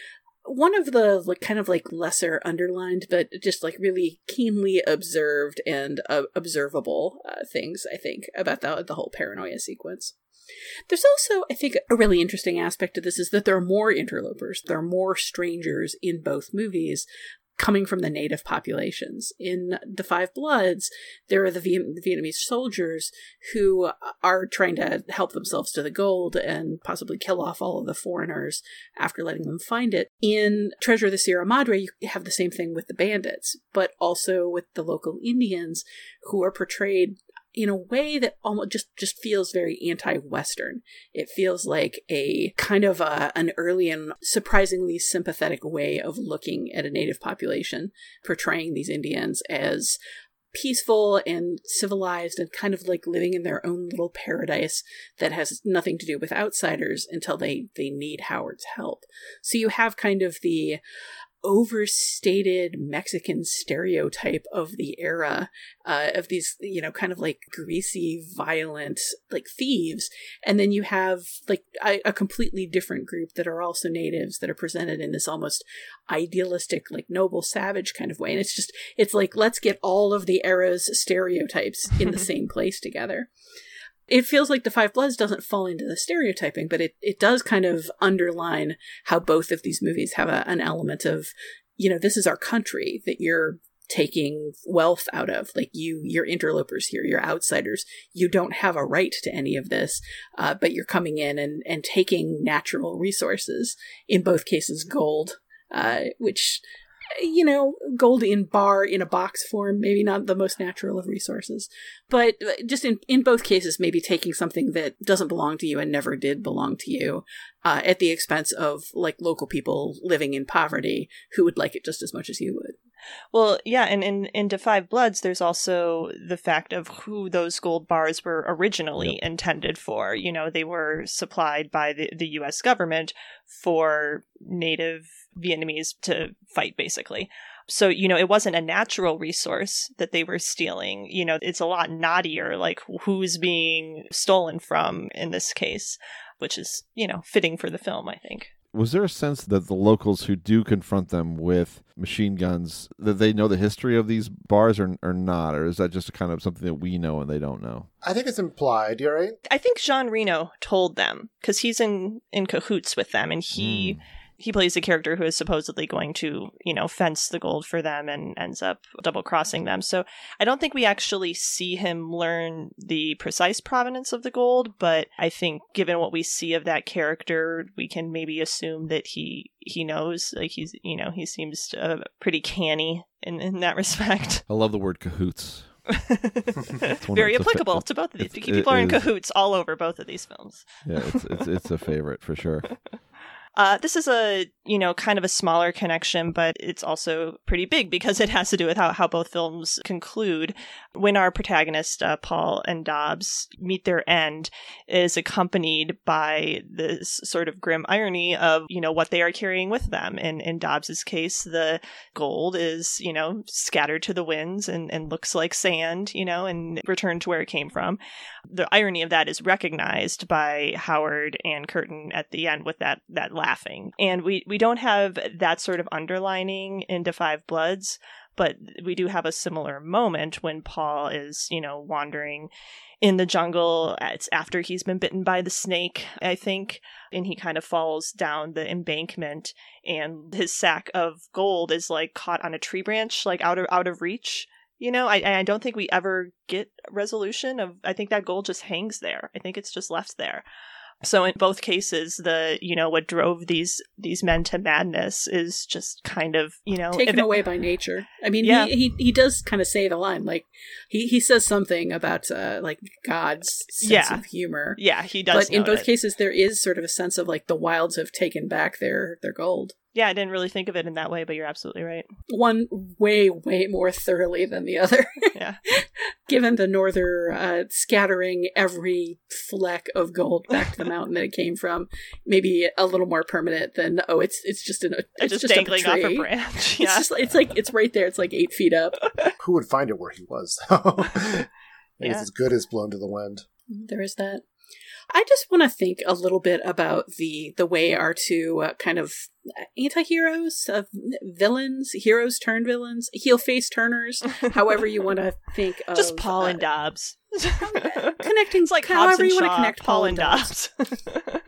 one of the like kind of like lesser underlined, but just like really keenly observed and uh, observable uh, things, I think, about the, the whole paranoia sequence. There's also, I think, a really interesting aspect of this is that there are more interlopers. There are more strangers in both movies coming from the native populations. In The Five Bloods, there are the Viet- Vietnamese soldiers who are trying to help themselves to the gold and possibly kill off all of the foreigners after letting them find it. In Treasure of the Sierra Madre, you have the same thing with the bandits, but also with the local Indians who are portrayed in a way that almost just, just feels very anti-Western. It feels like a kind of a, an early and surprisingly sympathetic way of looking at a native population, portraying these Indians as peaceful and civilized and kind of like living in their own little paradise that has nothing to do with outsiders until they, they need Howard's help. So you have kind of the overstated Mexican stereotype of the era uh, of these, you know, kind of like greasy, violent, like thieves. And then you have like a, a completely different group that are also natives that are presented in this almost idealistic, like noble savage kind of way. And it's just, it's like, let's get all of the era's stereotypes in the same place together. It feels like The Five Bloods doesn't fall into the stereotyping, but it, it does kind of underline how both of these movies have a, an element of, you know, this is our country that you're taking wealth out of. Like, you, you're interlopers here, you're outsiders. You don't have a right to any of this, uh, but you're coming in and, and taking natural resources, in both cases gold, uh, which, you know, gold in bar, in a box form, maybe not the most natural of resources, but just in, in both cases, maybe taking something that doesn't belong to you and never did belong to you, uh, at the expense of like local people living in poverty who would like it just as much as you would. Well, yeah, and in, in The Five Bloods, there's also the fact of who those gold bars were originally yep. intended for. You know, they were supplied by the, the U S government for native Vietnamese to fight, basically. So, you know, it wasn't a natural resource that they were stealing. You know, it's a lot knottier, like who's being stolen from in this case, which is, you know, fitting for the film, I think. Was there a sense that the locals who do confront them with machine guns, that they know the history of these bars or, or not? Or is that just kind of something that we know and they don't know? I think it's implied. You're right. I think Jean Reno told them, because he's in, in cahoots with them, and he... Mm. He plays a character who is supposedly going to, you know, fence the gold for them and ends up double-crossing them. So I don't think we actually see him learn the precise provenance of the gold, but I think given what we see of that character, we can maybe assume that he he knows. Like, he's, you know, he seems uh, pretty canny in, in that respect. I love the word cahoots. Very applicable fa- to both of these. People are in cahoots all over both of these films. Yeah, it's, it's, it's a favorite for sure. Uh, this is a you know, kind of a smaller connection, but it's also pretty big because it has to do with how, how both films conclude. When our protagonist, uh, Paul and Dobbs, meet their end, is accompanied by this sort of grim irony of, you know, what they are carrying with them. And in Dobbs's case, the gold is, you know, scattered to the winds and, and looks like sand, you know, and returned to where it came from. The irony of that is recognized by Howard and Curtin at the end with that that laughing. And we, we don't have that sort of underlining in Da Five Bloods, but we do have a similar moment when Paul is, you know, wandering in the jungle. It's after he's been bitten by the snake, I think, and he kind of falls down the embankment, and his sack of gold is like caught on a tree branch, like out of out of reach. You know, I I don't think we ever get resolution of. I think that gold just hangs there. I think it's just left there. So in both cases, the, you know, what drove these these men to madness is just kind of, you know, taken it, away by nature. I mean, yeah. he, he he does kind of say the line, like he, he says something about uh, like God's sense yeah. of humor. Yeah, he does. But in both it. cases, cases, there is sort of a sense of like the wilds have taken back their their gold. Yeah, I didn't really think of it in that way, but you're absolutely right. One way, way more thoroughly than the other. Yeah. Given the norther uh, scattering every fleck of gold back to the mountain that it came from, maybe a little more permanent than, oh, it's it's just an it's, it's just, just dangling up a off tree. a branch. Yeah. It's just it's like it's right there. It's like eight feet up. Who would find it where he was, though? Yeah. It's as good as blown to the wind. There is that. I just want to think a little bit about the the way our two uh, kind of anti-heroes, uh, villains, heroes turned villains, heel face turners, however you want to think of. Just Paul uh, and Dobbs. Connecting, it's like however Hobbs and you want Shaw, to connect Paul, Paul and and Dobbs. Dobbs.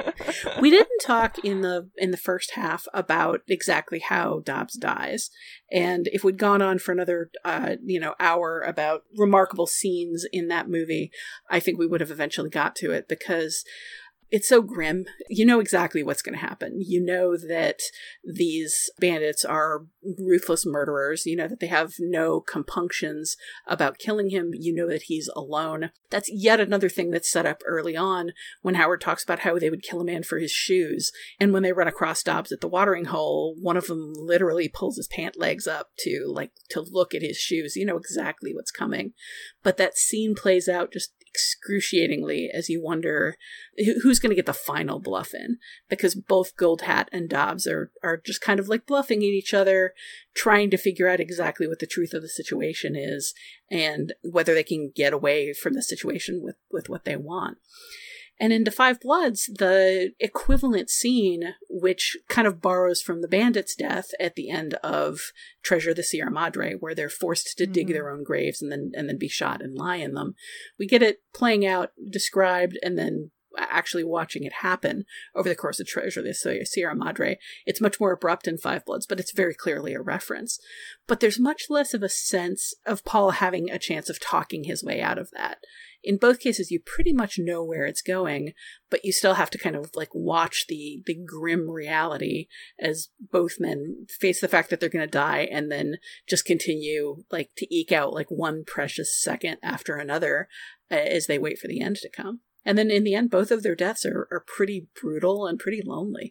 We didn't talk in the in the first half about exactly how Dobbs dies, and if we'd gone on for another uh, you know hour about remarkable scenes in that movie, I think we would have eventually got to it because it's so grim. You know exactly what's going to happen. You know that these bandits are ruthless murderers. You know that they have no compunctions about killing him. You know that he's alone. That's yet another thing that's set up early on when Howard talks about how they would kill a man for his shoes. And when they run across Dobbs at the watering hole, one of them literally pulls his pant legs up to like to look at his shoes. You know exactly what's coming. But that scene plays out just excruciatingly as you wonder who's going to get the final bluff in, because both Gold Hat and Dobbs are are just kind of like bluffing at each other, trying to figure out exactly what the truth of the situation is and whether they can get away from the situation with with what they want. And in Da Five Bloods, the equivalent scene, which kind of borrows from the bandit's death at the end of Treasure of the Sierra Madre, where they're forced to mm-hmm. dig their own graves and then and then be shot and lie in them. We get it playing out, described, and then actually watching it happen over the course of Treasure of the Sierra Madre. It's much more abrupt in Five Bloods, but it's very clearly a reference. But there's much less of a sense of Paul having a chance of talking his way out of that. In both cases, you pretty much know where it's going, but you still have to kind of like watch the the grim reality as both men face the fact that they're going to die and then just continue like to eke out like one precious second after another uh, as they wait for the end to come. And then in the end, both of their deaths are, are pretty brutal and pretty lonely.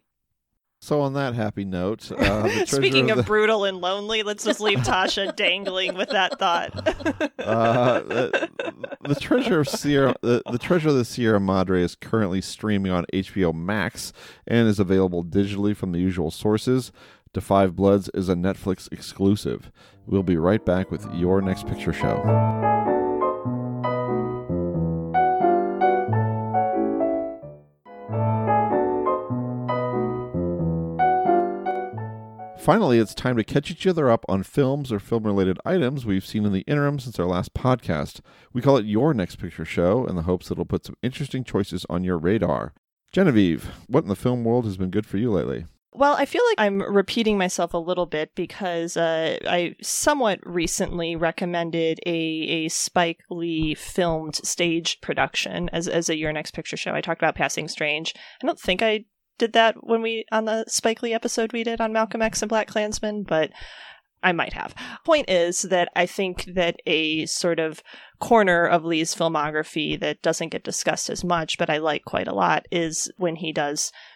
So on that happy note, uh, the speaking of, of the... brutal and lonely, let's just leave Tasha dangling with that thought. uh, the, the treasure of Sierra, the, the Treasure of the Sierra Madre is currently streaming on H B O Max and is available digitally from the usual sources. Da Five Bloods is a Netflix exclusive. We'll be right back with Your Next Picture Show. Finally, it's time to catch each other up on films or film-related items we've seen in the interim since our last podcast. We call it Your Next Picture Show in the hopes that it'll put some interesting choices on your radar. Genevieve, what in the film world has been good for you lately? Well, I feel like I'm repeating myself a little bit because uh, I somewhat recently recommended a, a Spike Lee filmed stage production as, as a Your Next Picture Show. I talked about Passing Strange. I don't think I did that when we on the Spike Lee episode we did on Malcolm X and BlacKkKlansman, but I might have. Point is that I think that a sort of corner of Lee's filmography that doesn't get discussed as much, but I like quite a lot, is when he does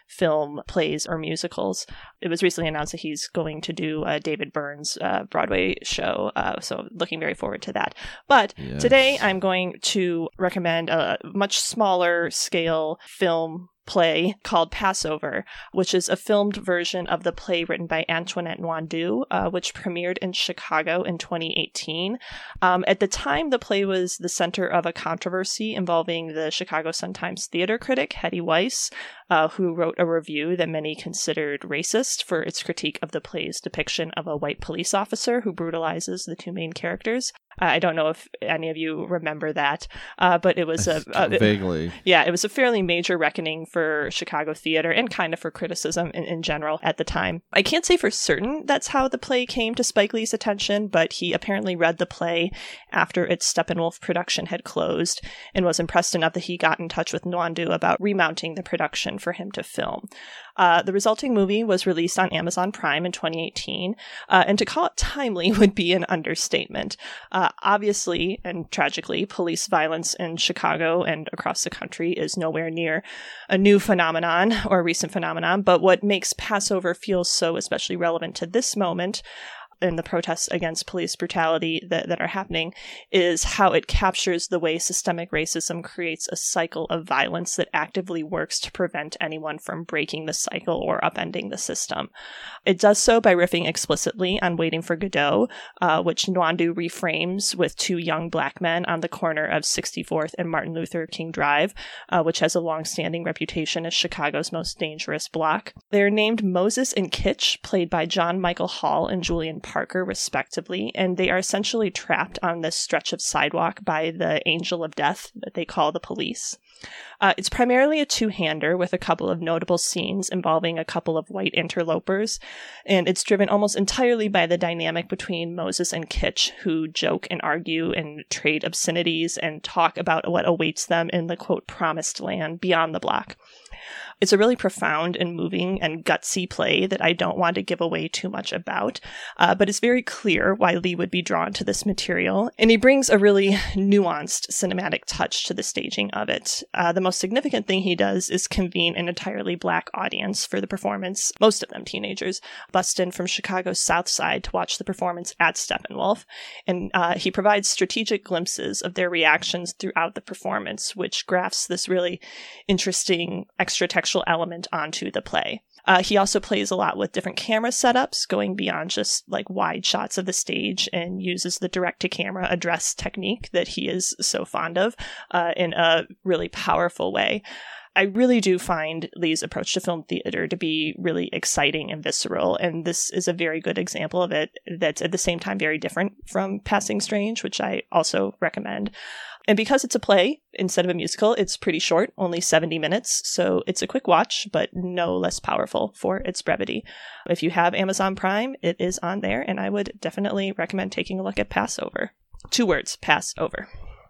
film plays or musicals. It was recently announced that he's going to do a David Burns uh, Broadway show, uh, so looking very forward to that. But Yes. today I'm going to recommend a much smaller scale film play called Passover, which is a filmed version of the play written by Antoinette Nwandu, uh, which premiered in Chicago in twenty eighteen. Um, at the time, the play was the center of a controversy involving the Chicago Sun-Times theater critic, Hetty Weiss, uh, who wrote a review that many considered racist for its critique of the play's depiction of a white police officer who brutalizes the two main characters. Uh, I don't know if any of you remember that, uh, but it was a, a Vaguely. Yeah, it was a fairly major reckoning for Chicago theater and kind of for criticism in, in general at the time. I can't say for certain that's how the play came to Spike Lee's attention, but he apparently read the play after its Steppenwolf production had closed and was impressed enough that he got in touch with Nwandu about remounting the production for him to film. Uh, the resulting movie was released on Amazon Prime in twenty eighteen, uh, and to call it timely would be an understatement. Uh, obviously, and tragically, police violence in Chicago and across the country is nowhere near a new phenomenon or a recent phenomenon, but what makes Passover feel so especially relevant to this moment and the protests against police brutality that, that are happening is how it captures the way systemic racism creates a cycle of violence that actively works to prevent anyone from breaking the cycle or upending the system. It does so by riffing explicitly on Waiting for Godot, uh, which Nwandu reframes with two young black men on the corner of sixty-fourth and Martin Luther King Drive, uh, which has a long-standing reputation as Chicago's most dangerous block. They are named Moses and Kitch, played by John Michael Hall and Julian Parker, respectively, and they are essentially trapped on this stretch of sidewalk by the angel of death that they call the police. Uh, it's primarily a two-hander with a couple of notable scenes involving a couple of white interlopers, and it's driven almost entirely by the dynamic between Moses and Kitch, who joke and argue and trade obscenities and talk about what awaits them in the, quote, promised land beyond the block. It's a really profound and moving and gutsy play that I don't want to give away too much about, uh, but it's very clear why Lee would be drawn to this material, and he brings a really nuanced cinematic touch to the staging of it. Uh, the most significant thing he does is convene an entirely black audience for the performance, most of them teenagers, bussed in from Chicago's South Side to watch the performance at Steppenwolf, and uh, he provides strategic glimpses of their reactions throughout the performance, which grafts this really interesting extra-textual element onto the play. Uh, he also plays a lot with different camera setups, going beyond just like wide shots of the stage, and uses the direct-to-camera address technique that he is so fond of uh, in a really powerful way. I really do find Lee's approach to film theater to be really exciting and visceral, and this is a very good example of it that's at the same time very different from Passing Strange, which I also recommend. And because it's a play instead of a musical, it's pretty short, only seventy minutes, so it's a quick watch, but no less powerful for its brevity. If you have Amazon Prime, it is on there, and I would definitely recommend taking a look at Passover. Two words, Passover.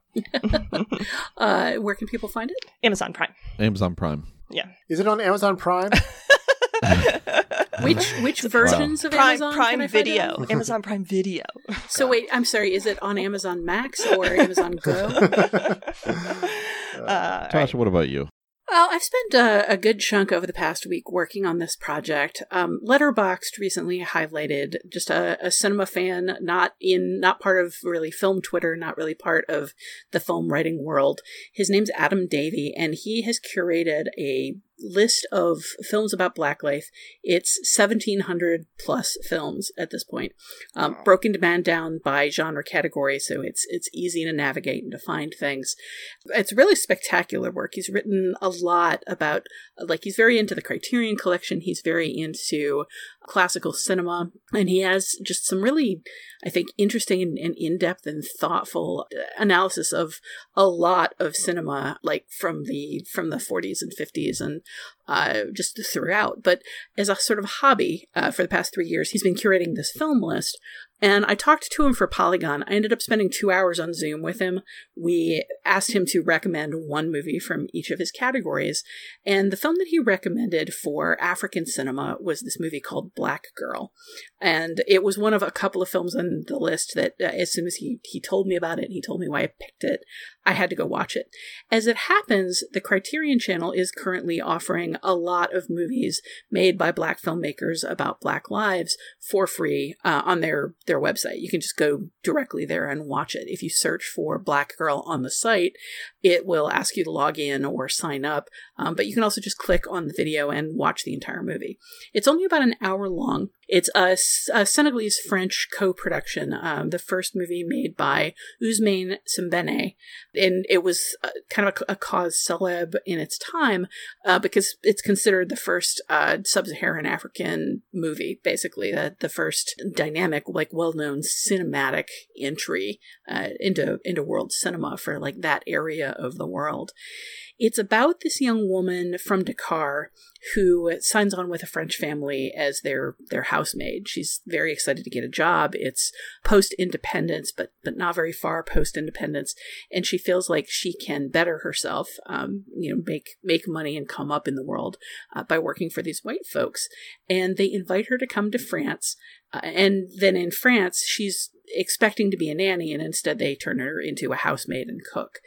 uh, where can people find it? Amazon Prime. Amazon Prime. Yeah. Is it on Amazon Prime? Which which versions wow. of Prime, Amazon Prime can I Video. find Amazon Prime Video. So wait, I'm sorry. Is it on Amazon Max or Amazon Go? uh, Tasha, right. What about you? Well, I've spent a, a good chunk over the past week working on this project. Um, Letterboxd recently highlighted just a, a cinema fan, not in, not part of really film Twitter, not really part of the film writing world. His name's Adam Davey, and he has curated a list of films about Black life. It's seventeen hundred plus films at this point, um, broken down down by genre category, so it's it's easy to navigate and to find things. It's really spectacular work. He's written a lot about, like, he's very into the Criterion Collection. He's very into classical cinema, and he has just some really, I think, interesting and, and in-depth and thoughtful analysis of a lot of cinema, like from the from the forties and fifties and uh, just throughout. But as a sort of hobby uh, for the past three years, he's been curating this film list. And I talked to him for Polygon. I ended up spending two hours on Zoom with him. We asked him to recommend one movie from each of his categories. And the film that he recommended for African cinema was this movie called Black Girl. And it was one of a couple of films on the list that uh, as soon as he, he told me about it, he told me why I picked it, I had to go watch it. As it happens, the Criterion Channel is currently offering a lot of movies made by Black filmmakers about Black lives for free uh, on their, their website. You can just go directly there and watch it. If you search for Black Girl on the site, it will ask you to log in or sign up, um, but you can also just click on the video and watch the entire movie. It's only about an hour long. It's a, a Senegalese-French co-production, um, the first movie made by Ousmane Sembène, and it was uh, kind of a, a cause célèbre in its time uh, because it's considered the first uh, sub-Saharan African movie, basically, uh, the first dynamic, like well-known cinematic entry uh, into into world cinema for like that area of the world. It's about this young woman from Dakar who signs on with a French family as their their housemaid. She's very excited to get a job. It's post-independence, but but not very far post-independence, and she feels like she can better herself, um, you know, make make money and come up in the world uh, by working for these white folks. And they invite her to come to France, uh, and then in France, she's expecting to be a nanny, and instead they turn her into a housemaid and cook.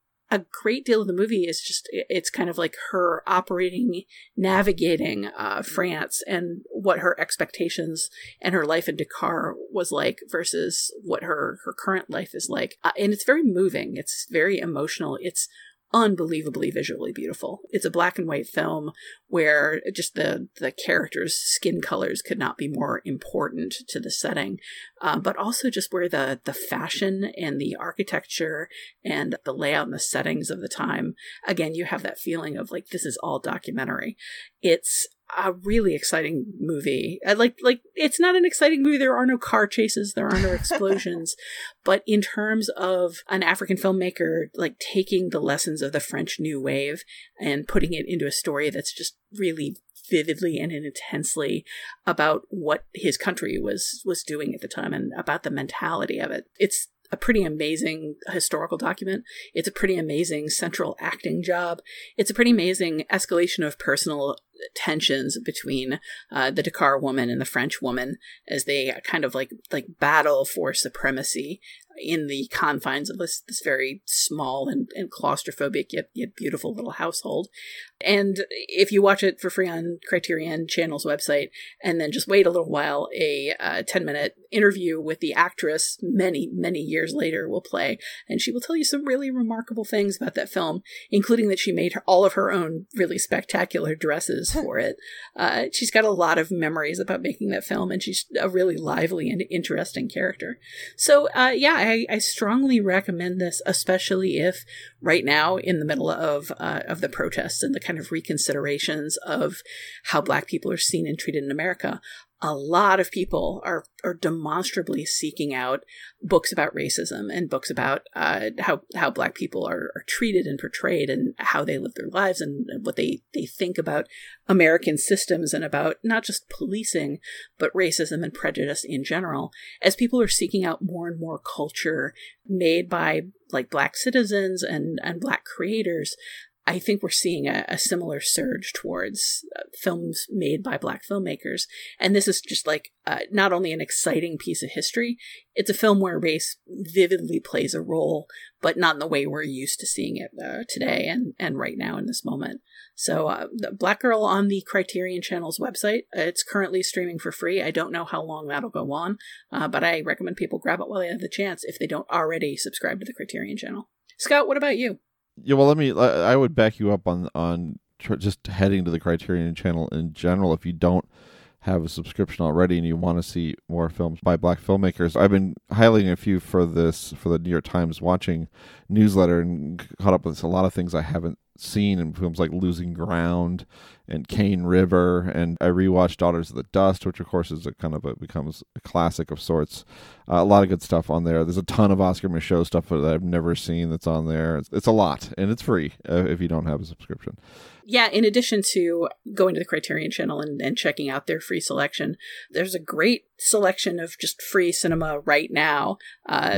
A great deal of the movie is just, it's kind of like her operating, navigating uh, France and what her expectations and her life in Dakar was like versus what her, her current life is like. Uh, and it's very moving. It's very emotional. It's unbelievably visually beautiful. It's a black and white film where just the, the characters' skin colors could not be more important to the setting, um, but also just where the, the fashion and the architecture and the layout and the settings of the time, again, you have that feeling of like, this is all documentary. It's a really exciting movie. I like, like, it's not an exciting movie. There are no car chases. There are no explosions. But in terms of an African filmmaker, like taking the lessons of the French New Wave and putting it into a story that's just really vividly and intensely about what his country was, was doing at the time and about the mentality of it. It's a pretty amazing historical document. It's a pretty amazing central acting job. It's a pretty amazing escalation of personal tensions between uh, the Dakar woman and the French woman as they kind of like like battle for supremacy in the confines of this this very small and, and claustrophobic yet, yet beautiful little household. And if you watch it for free on Criterion Channel's website and then just wait a little while, a uh, ten minute interview with the actress many, many years later will play, and she will tell you some really remarkable things about that film, including that she made her, all of her own really spectacular dresses for it. Uh, she's got a lot of memories about making that film, and she's a really lively and interesting character. So, uh, yeah, I, I strongly recommend this, especially if right now, in the middle of uh, of the protests and the kind of reconsiderations of how Black people are seen and treated in America, a lot of people are, are demonstrably seeking out books about racism and books about uh, how, how Black people are, are treated and portrayed and how they live their lives and what they, they think about American systems and about not just policing, but racism and prejudice in general. As people are seeking out more and more culture made by like Black citizens and, and Black creators, I think we're seeing a, a similar surge towards uh, films made by Black filmmakers. And this is just like uh, not only an exciting piece of history, it's a film where race vividly plays a role, but not in the way we're used to seeing it uh, today and, and right now in this moment. So uh, the Black Girl on the Criterion Channel's website, it's currently streaming for free. I don't know how long that'll go on, uh, but I recommend people grab it while they have the chance if they don't already subscribe to the Criterion Channel. Scott, what about you? Yeah, well, let me. I would back you up on on tr- just heading to the Criterion Channel in general. If you don't have a subscription already and you want to see more films by Black filmmakers, I've been highlighting a few for this for the New York Times Watching newsletter and caught up with a lot of things I haven't seen in films like Losing Ground and Cane River, and I rewatched Daughters of the Dust, which of course is a kind of a becomes a classic of sorts. Uh, a lot of good stuff on there. There's a ton of Oscar Micheaux stuff that I've never seen that's on there. It's, it's a lot, and it's free uh, if you don't have a subscription. Yeah, in addition to going to the Criterion Channel and, and checking out their free selection, there's a great selection of just free cinema right now uh, yeah. by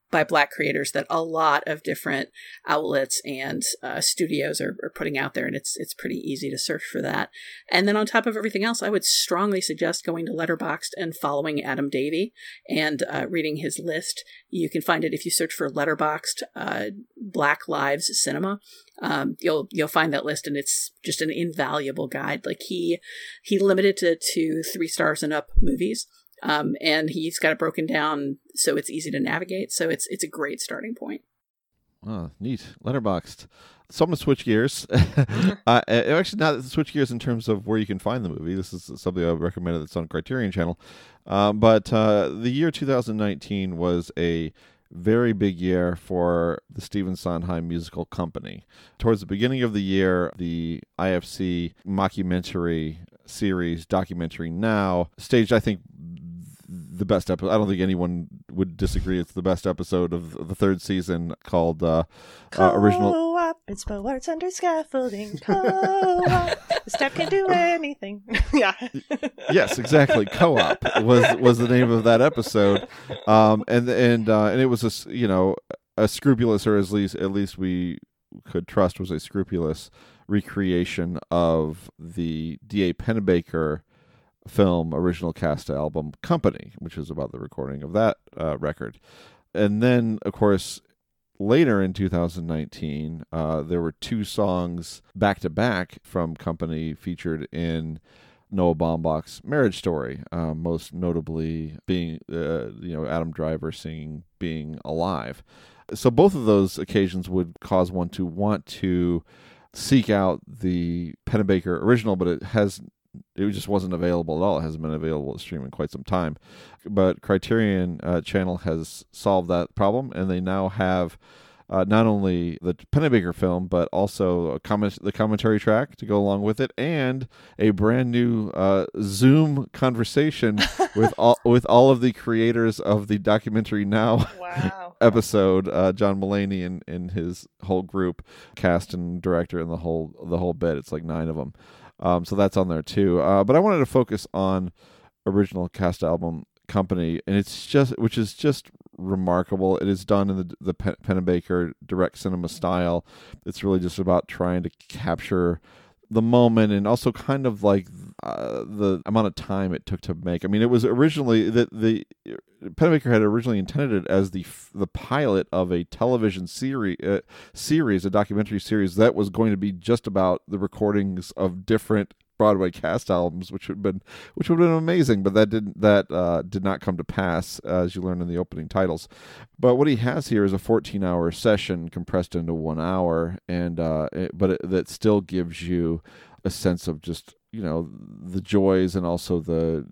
by Black creators that a lot of different outlets and uh, studios are, are putting out there, and it's it's pretty easy to search for that. And then on top of everything else, I would strongly suggest going to Letterboxd and following Adam Davey and uh, reading his list. You can find it if you search for Letterboxd uh, Black Lives Cinema. Um, you'll you'll find that list, and it's just an invaluable guide. Like he he limited it to three stars and up movies. Um, and he's got it broken down so it's easy to navigate. So it's it's a great starting point. Oh, neat. Letterboxd. So I'm going to switch gears. uh, actually, not switch gears in terms of where you can find the movie. This is something I recommended that's on Criterion Channel. Um, but uh, the year two thousand nineteen was a very big year for the Stephen Sondheim Musical Company. Towards the beginning of the year, the I F C mockumentary series, Documentary Now, staged, I think, the best episode. I don't think anyone would disagree. It's the best episode of the third season, called uh, uh, original. Co-op, it's sports under scaffolding. Co-op, the step can do anything. Yeah. Yes, exactly. Co-op was was the name of that episode, um, and and uh, and it was a you know a scrupulous, or at least at least we could trust was a scrupulous recreation of the D A Pennebaker film original cast album Company, which is about the recording of that uh, record. And then, of course, later in two thousand nineteen, uh, there were two songs back-to-back from Company featured in Noah Baumbach's Marriage Story, uh, most notably being, uh, you know, Adam Driver singing Being Alive. So both of those occasions would cause one to want to seek out the Pennebaker original, but it has it just wasn't available at all. It hasn't been available to stream in quite some time. But Criterion uh, Channel has solved that problem, and they now have uh, not only the Pennebaker film, but also a comment- the commentary track to go along with it, and a brand new uh, Zoom conversation with all with all of the creators of the Documentary Now wow. episode. Uh, John Mulaney and, and his whole group, cast and director, and the whole the whole bit. It's like nine of them. Um, so that's on there too. Uh, but I wanted to focus on original cast album Company, and it's just, which is just remarkable. It is done in the the Pennebaker direct cinema style. It's really just about trying to capture the moment, and also kind of like uh, the amount of time it took to make. I mean, it was originally that the Pennebaker had originally intended it as the the pilot of a television series, uh, series, a documentary series that was going to be just about the recordings of different Broadway cast albums, which would have been which would have been amazing, but that didn't that uh, did not come to pass, uh, as you learn in the opening titles. But what he has here is a fourteen hour session compressed into one hour, and uh, it, but it, that still gives you a sense of just, you know, the joys and also the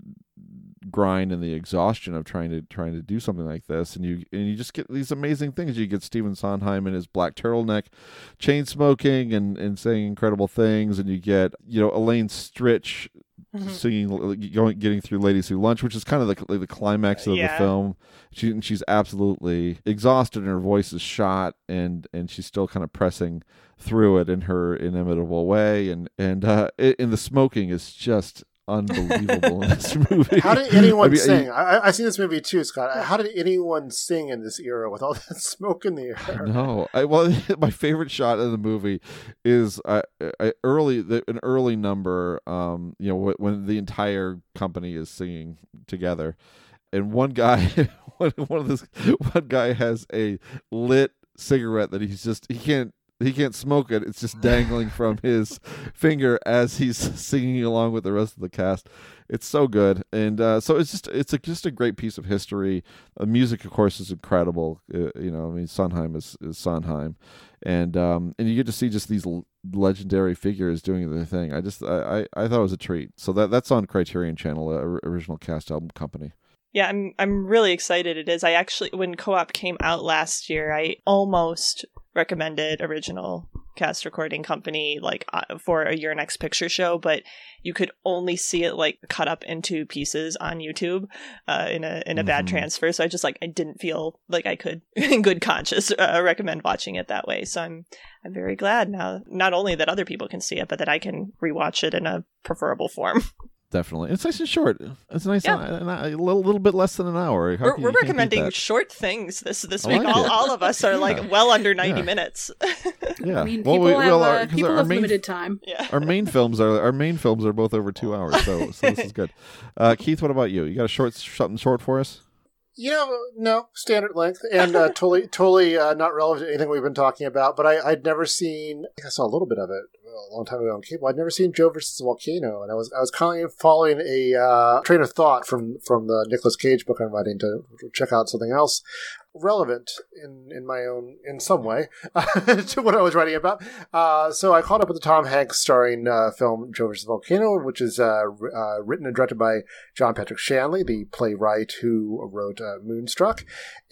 grind and the exhaustion of trying to trying to do something like this, and you and you just get these amazing things. You get Stephen Sondheim in his black turtleneck, chain smoking and and saying incredible things, and you get, you know, Elaine Stritch mm-hmm. singing, going getting through Ladies Who Lunch, which is kind of the the climax of yeah. the film. She she's absolutely exhausted, and her voice is shot, and and she's still kind of pressing through it in her inimitable way, and and uh, it, and the smoking is just unbelievable in this movie. How did anyone I mean, sing? I, I've seen this movie too, Scott. How did anyone sing in this era with all that smoke in the air? No, I, well, my favorite shot of the movie is uh, I, early the, an early number. Um, you know, when the entire company is singing together, and one guy, one, one of this, one guy has a lit cigarette that he's just he can't. He can't smoke it. It's just dangling from his finger as he's singing along with the rest of the cast. It's so good, and uh, so it's just it's a, just a great piece of history. The music, of course, is incredible. Uh, you know, I mean, Sondheim is, is Sondheim, and um, and you get to see just these l- legendary figures doing their thing. I just I, I, I thought it was a treat. So that that's on Criterion Channel, uh, original cast album Company. Yeah, I'm I'm really excited it is. I actually, when Co-op came out last year, I almost recommended original cast recording Company like uh, for a Your Next Picture Show, but you could only see it like cut up into pieces on YouTube uh, in a in a mm-hmm. bad transfer. So I just like I didn't feel like I could, in good conscience, uh, recommend watching it that way. So I'm I'm very glad now, not only that other people can see it, but that I can rewatch it in a preferable form. Definitely. It's nice and short. It's nice, Yeah. and a little, little bit less than an hour. How We're, can- we're you can't beat recommending that. short things this this I week. like all, it. all of us are like well under ninety Yeah. minutes. Yeah. I mean, Well, people we- have, well, our- uh, 'cause people our have main- limited time. Yeah. Our main films are our main films are both over two hours, so so this is good. Uh, Keith, what about you? You got a short something short for us? You know, no, standard length, and uh, totally, totally uh, not relevant to anything we've been talking about. But I, I'd never seen. I think I saw a little bit of it a long time ago on cable. I'd never seen Joe versus the Volcano, and I was I was kind of following a uh, train of thought from from the Nicolas Cage book I'm writing to check out something else relevant in, in my own in some way to what I was writing about. Uh, so I caught up with the Tom Hanks starring uh, film Joe versus the Volcano, which is uh, uh, written and directed by John Patrick Shanley, the playwright who wrote uh, Moonstruck,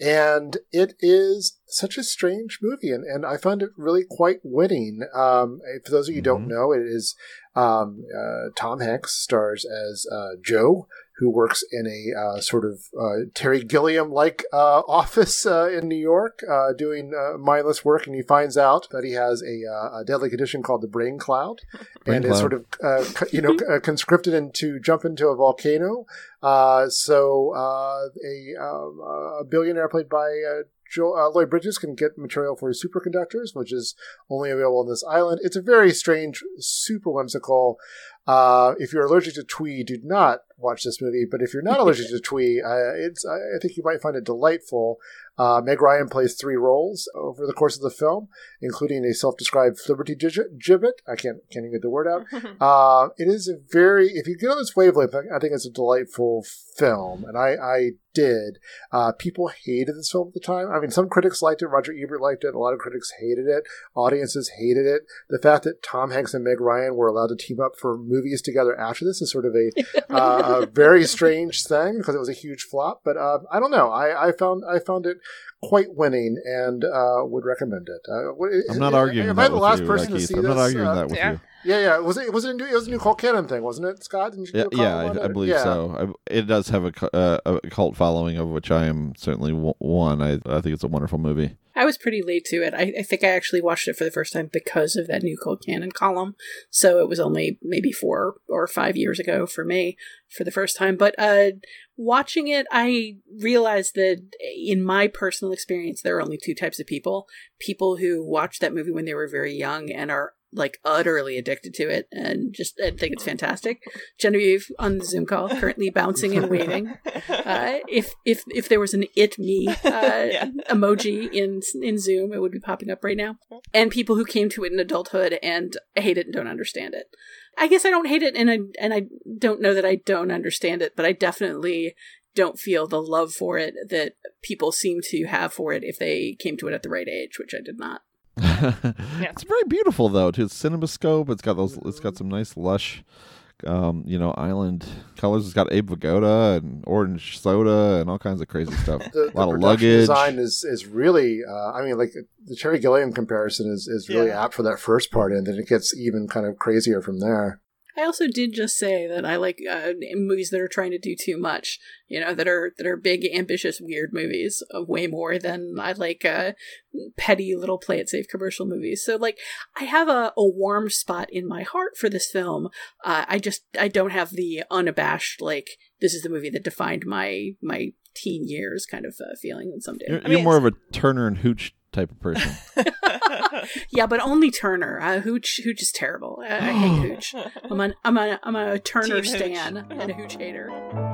and it is such a strange movie, and, and I found it really quite winning. Um, for those of you who don't know, it is um, uh, Tom Hanks stars as uh, Joe, who works in a uh, sort of uh, Terry Gilliam-like uh, office uh, in New York, uh, doing uh, mindless work, and he finds out that he has a, uh, a deadly condition called the brain cloud, Brain and cloud. is sort of uh, co- you know uh, conscripted into jump into a volcano. Uh, so uh, a, um, a billionaire played by uh, Joe, uh, Lloyd Bridges can get material for his superconductors, which is only available on this island. It's a very strange, super whimsical. Uh, if you're allergic to twee, do not watch this movie. But if you're not allergic to twee, uh, it's I, I think you might find it delightful. Uh, Meg Ryan plays three roles over the course of the film, including a self-described Liberty gig- gibbet. I can't can't even get the word out. Uh, it is a very, if you get on this wavelength, I think it's a delightful film, and I, I did. Uh, people hated this film at the time. I mean, some critics liked it. Roger Ebert liked it. A lot of critics hated it. Audiences hated it. The fact that Tom Hanks and Meg Ryan were allowed to team up for movies together after this is sort of a, uh, a very strange thing because it was a huge flop. But uh, I don't know. I, I found I found it quite winning and uh, would recommend it. Uh, what- I'm not am arguing am that I the with last you, person uh, to Keith. see I'm this? not arguing Uh, that with yeah. you. Yeah, yeah. Was it? Was it a new? It was a new Cult Canon thing, wasn't it, Scott? Didn't you do Yeah, a column yeah, on I, I it? believe Yeah. so. I, it does have a, cu- uh, a cult following, of which I am certainly w- one. I, I think it's a wonderful movie. I was pretty late to it. I, I think I actually watched it for the first time because of that new Cult Canon column. So it was only maybe four or five years ago for me for the first time. But uh, watching it, I realized that in my personal experience, there are only two types of people. People who watched that movie when they were very young and are like utterly addicted to it and just I think it's fantastic. Genevieve on the Zoom call, currently bouncing and waving. Uh, if if if there was an it me uh, Yeah. emoji in in Zoom, it would be popping up right now. And people who came to it in adulthood and hate it and don't understand it. I guess I don't hate it, and I and I don't know that I don't understand it, but I definitely don't feel the love for it that people seem to have for it if they came to it at the right age, which I did not. It's very beautiful though. Too. It's CinemaScope. It's got those. It's got some nice lush, um, you know, island colors. It's got Abe Vigoda and orange soda and all kinds of crazy stuff. The, a lot the of production luggage. design is is really. Uh, I mean, like the Terry Gilliam comparison is is really Yeah. apt for that first part, and then it gets even kind of crazier from there. I also did just say that I like uh, movies that are trying to do too much, you know, that are that are big, ambitious, weird movies, uh, way more than I like uh, petty little play it safe commercial movies. So, like, I have a, a warm spot in my heart for this film. Uh, I just I don't have the unabashed like this is the movie that defined my my teen years kind of uh, feeling in some days. You're, I you're mean, more of a Turner and Hooch type of person. Yeah, but only Turner. Uh, Hooch, Hooch is terrible. I, I hate Hooch. I'm an, I'm a, I'm a Turner Team Hooch. stan and a Hooch hater.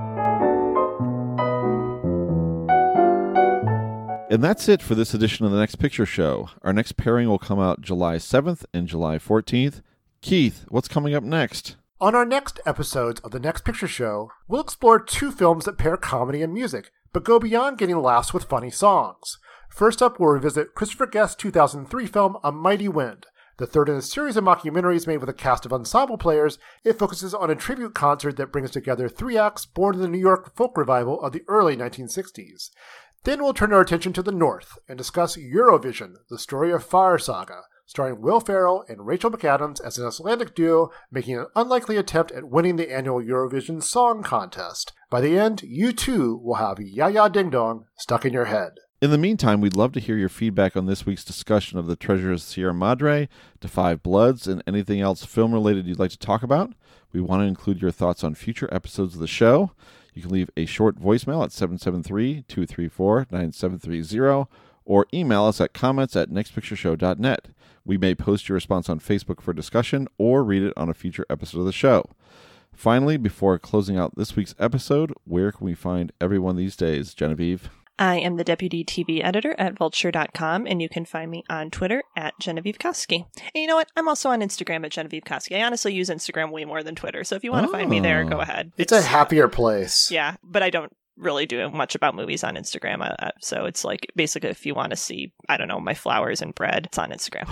And that's it for this edition of The Next Picture Show. Our next pairing will come out July seventh and July fourteenth. Keith, what's coming up next? On our next episodes of The Next Picture Show, we'll explore two films that pair comedy and music, but go beyond getting laughs with funny songs. First up, we'll revisit Christopher Guest's two thousand three film A Mighty Wind. The third in a series of mockumentaries made with a cast of ensemble players, it focuses on a tribute concert that brings together three acts born in the New York folk revival of the early nineteen sixties. Then we'll turn our attention to the North and discuss Eurovision, the story of Fire Saga, starring Will Ferrell and Rachel McAdams as an Icelandic duo making an unlikely attempt at winning the annual Eurovision Song Contest. By the end, you too will have Ya Ya Ding Dong stuck in your head. In the meantime, we'd love to hear your feedback on this week's discussion of The Treasure of Sierra Madre, To Five Bloods, and anything else film-related you'd like to talk about. We want to include your thoughts on future episodes of the show. You can leave a short voicemail at seven seven three, two three four, nine seven three zero or email us at comments at next picture show dot net. We may post your response on Facebook for discussion or read it on a future episode of the show. Finally, before closing out this week's episode, where can we find everyone these days, Genevieve? I am the Deputy T V Editor at vulture dot com, and you can find me on Twitter at Genevieve Koski. And you know what? I'm also on Instagram at Genevieve Koski. I honestly use Instagram way more than Twitter, so if you want to Oh. find me there, go ahead. It's, it's a happier place. Yeah, but I don't really do much about movies on Instagram, uh, so it's like basically if you want to see, I don't know, my flowers and bread, it's on Instagram.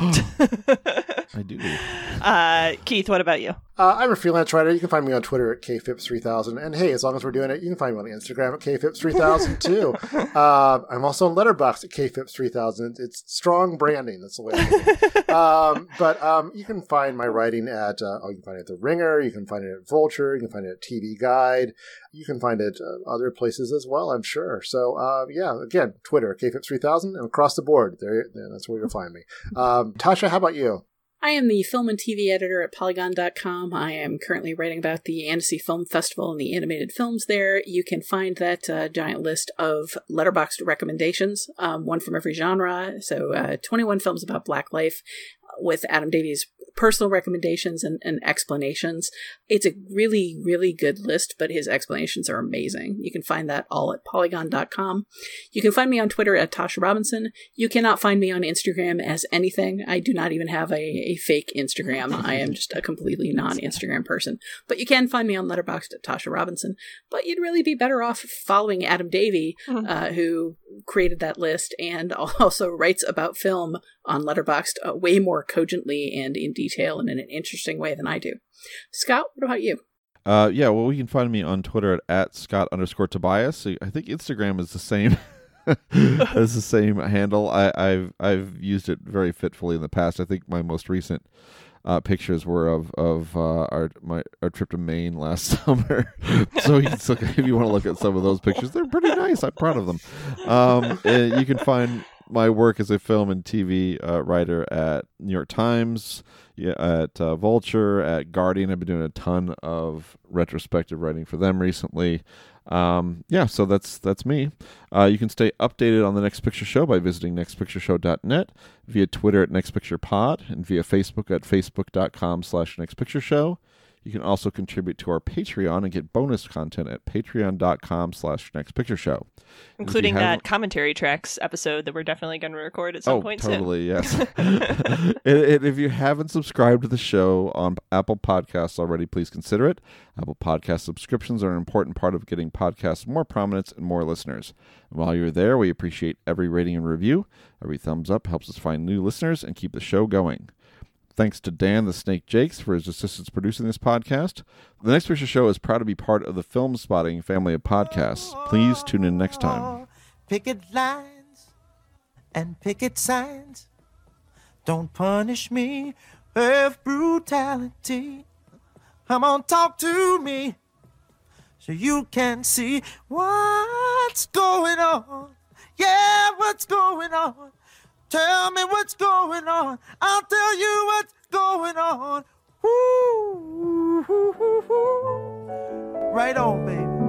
I do. Uh, Keith, what about you? Uh, I'm a freelance writer. You can find me on Twitter at K Phipps three thousand. And hey, as long as we're doing it, you can find me on Instagram at K Phipps three thousand too. uh, I'm also on Letterboxd at K Phipps three thousand. It's strong branding. That's the way I do it. um, but um, you can find my writing at, uh, oh, you can find it at The Ringer. You can find it at Vulture. You can find it at T V Guide. You can find it uh, other places as well, I'm sure. So, uh, yeah, again, Twitter, K Phipps three thousand, and across the board. There, that's where you'll find me. Um, Tasha, how about you? I am the film and T V editor at Polygon dot com. I am currently writing about the Annecy Film Festival and the animated films there. You can find that uh, giant list of letterboxed recommendations, um, one from every genre. So uh, twenty-one films about Black life with Adam Davies' personal recommendations and, and explanations. It's a really, really good list, but his explanations are amazing. You can find that all at Polygon dot com. You can find me on Twitter at Tasha Robinson. You cannot find me on Instagram as anything. I do not even have a, a fake Instagram. I am just a completely non-Instagram person. But you can find me on Letterboxd at Tasha Robinson. But you'd really be better off following Adam Davey, mm-hmm. uh, who created that list and also writes about film on Letterboxd uh, way more cogently and in detail and in an interesting way than I do. Scott, what about you? Uh, yeah, well, you can find me on Twitter at, at Scott underscore Tobias. I think Instagram is the same. It's the same handle. I, I've I've used it very fitfully in the past. I think my most recent uh, pictures were of of uh, our my our trip to Maine last summer. So you can look, if you want to look at some of those pictures, they're pretty nice. I'm proud of them. Um, you can find my work as a film and T V uh, writer at New York Times, yeah, at uh, Vulture, at Guardian. I've been doing a ton of retrospective writing for them recently. Um, yeah, so that's that's me. Uh, you can stay updated on the Next Picture Show by visiting next picture show dot net, via Twitter at nextpicturepod, and via Facebook at facebook.com slash nextpictureshow. You can also contribute to our Patreon and get bonus content at patreon.com slash nextpictureshow. Including that commentary tracks episode that we're definitely going to record at some oh, point totally, soon. Yes. and, and if you haven't subscribed to the show on Apple Podcasts already, please consider it. Apple Podcast subscriptions are an important part of getting podcasts more prominence and more listeners. And while you're there, we appreciate every rating and review. Every thumbs up helps us find new listeners and keep the show going. Thanks to Dan the Snake Jakes for his assistance producing this podcast. The Next Picture Show is proud to be part of the Film Spotting family of podcasts. Please tune in next time. Picket lines and picket signs don't punish me with brutality. Come on, talk to me so you can see what's going on. Yeah, what's going on? Tell me what's going on. I'll tell you what's going on. Woo, woo, woo, woo. Right on, baby.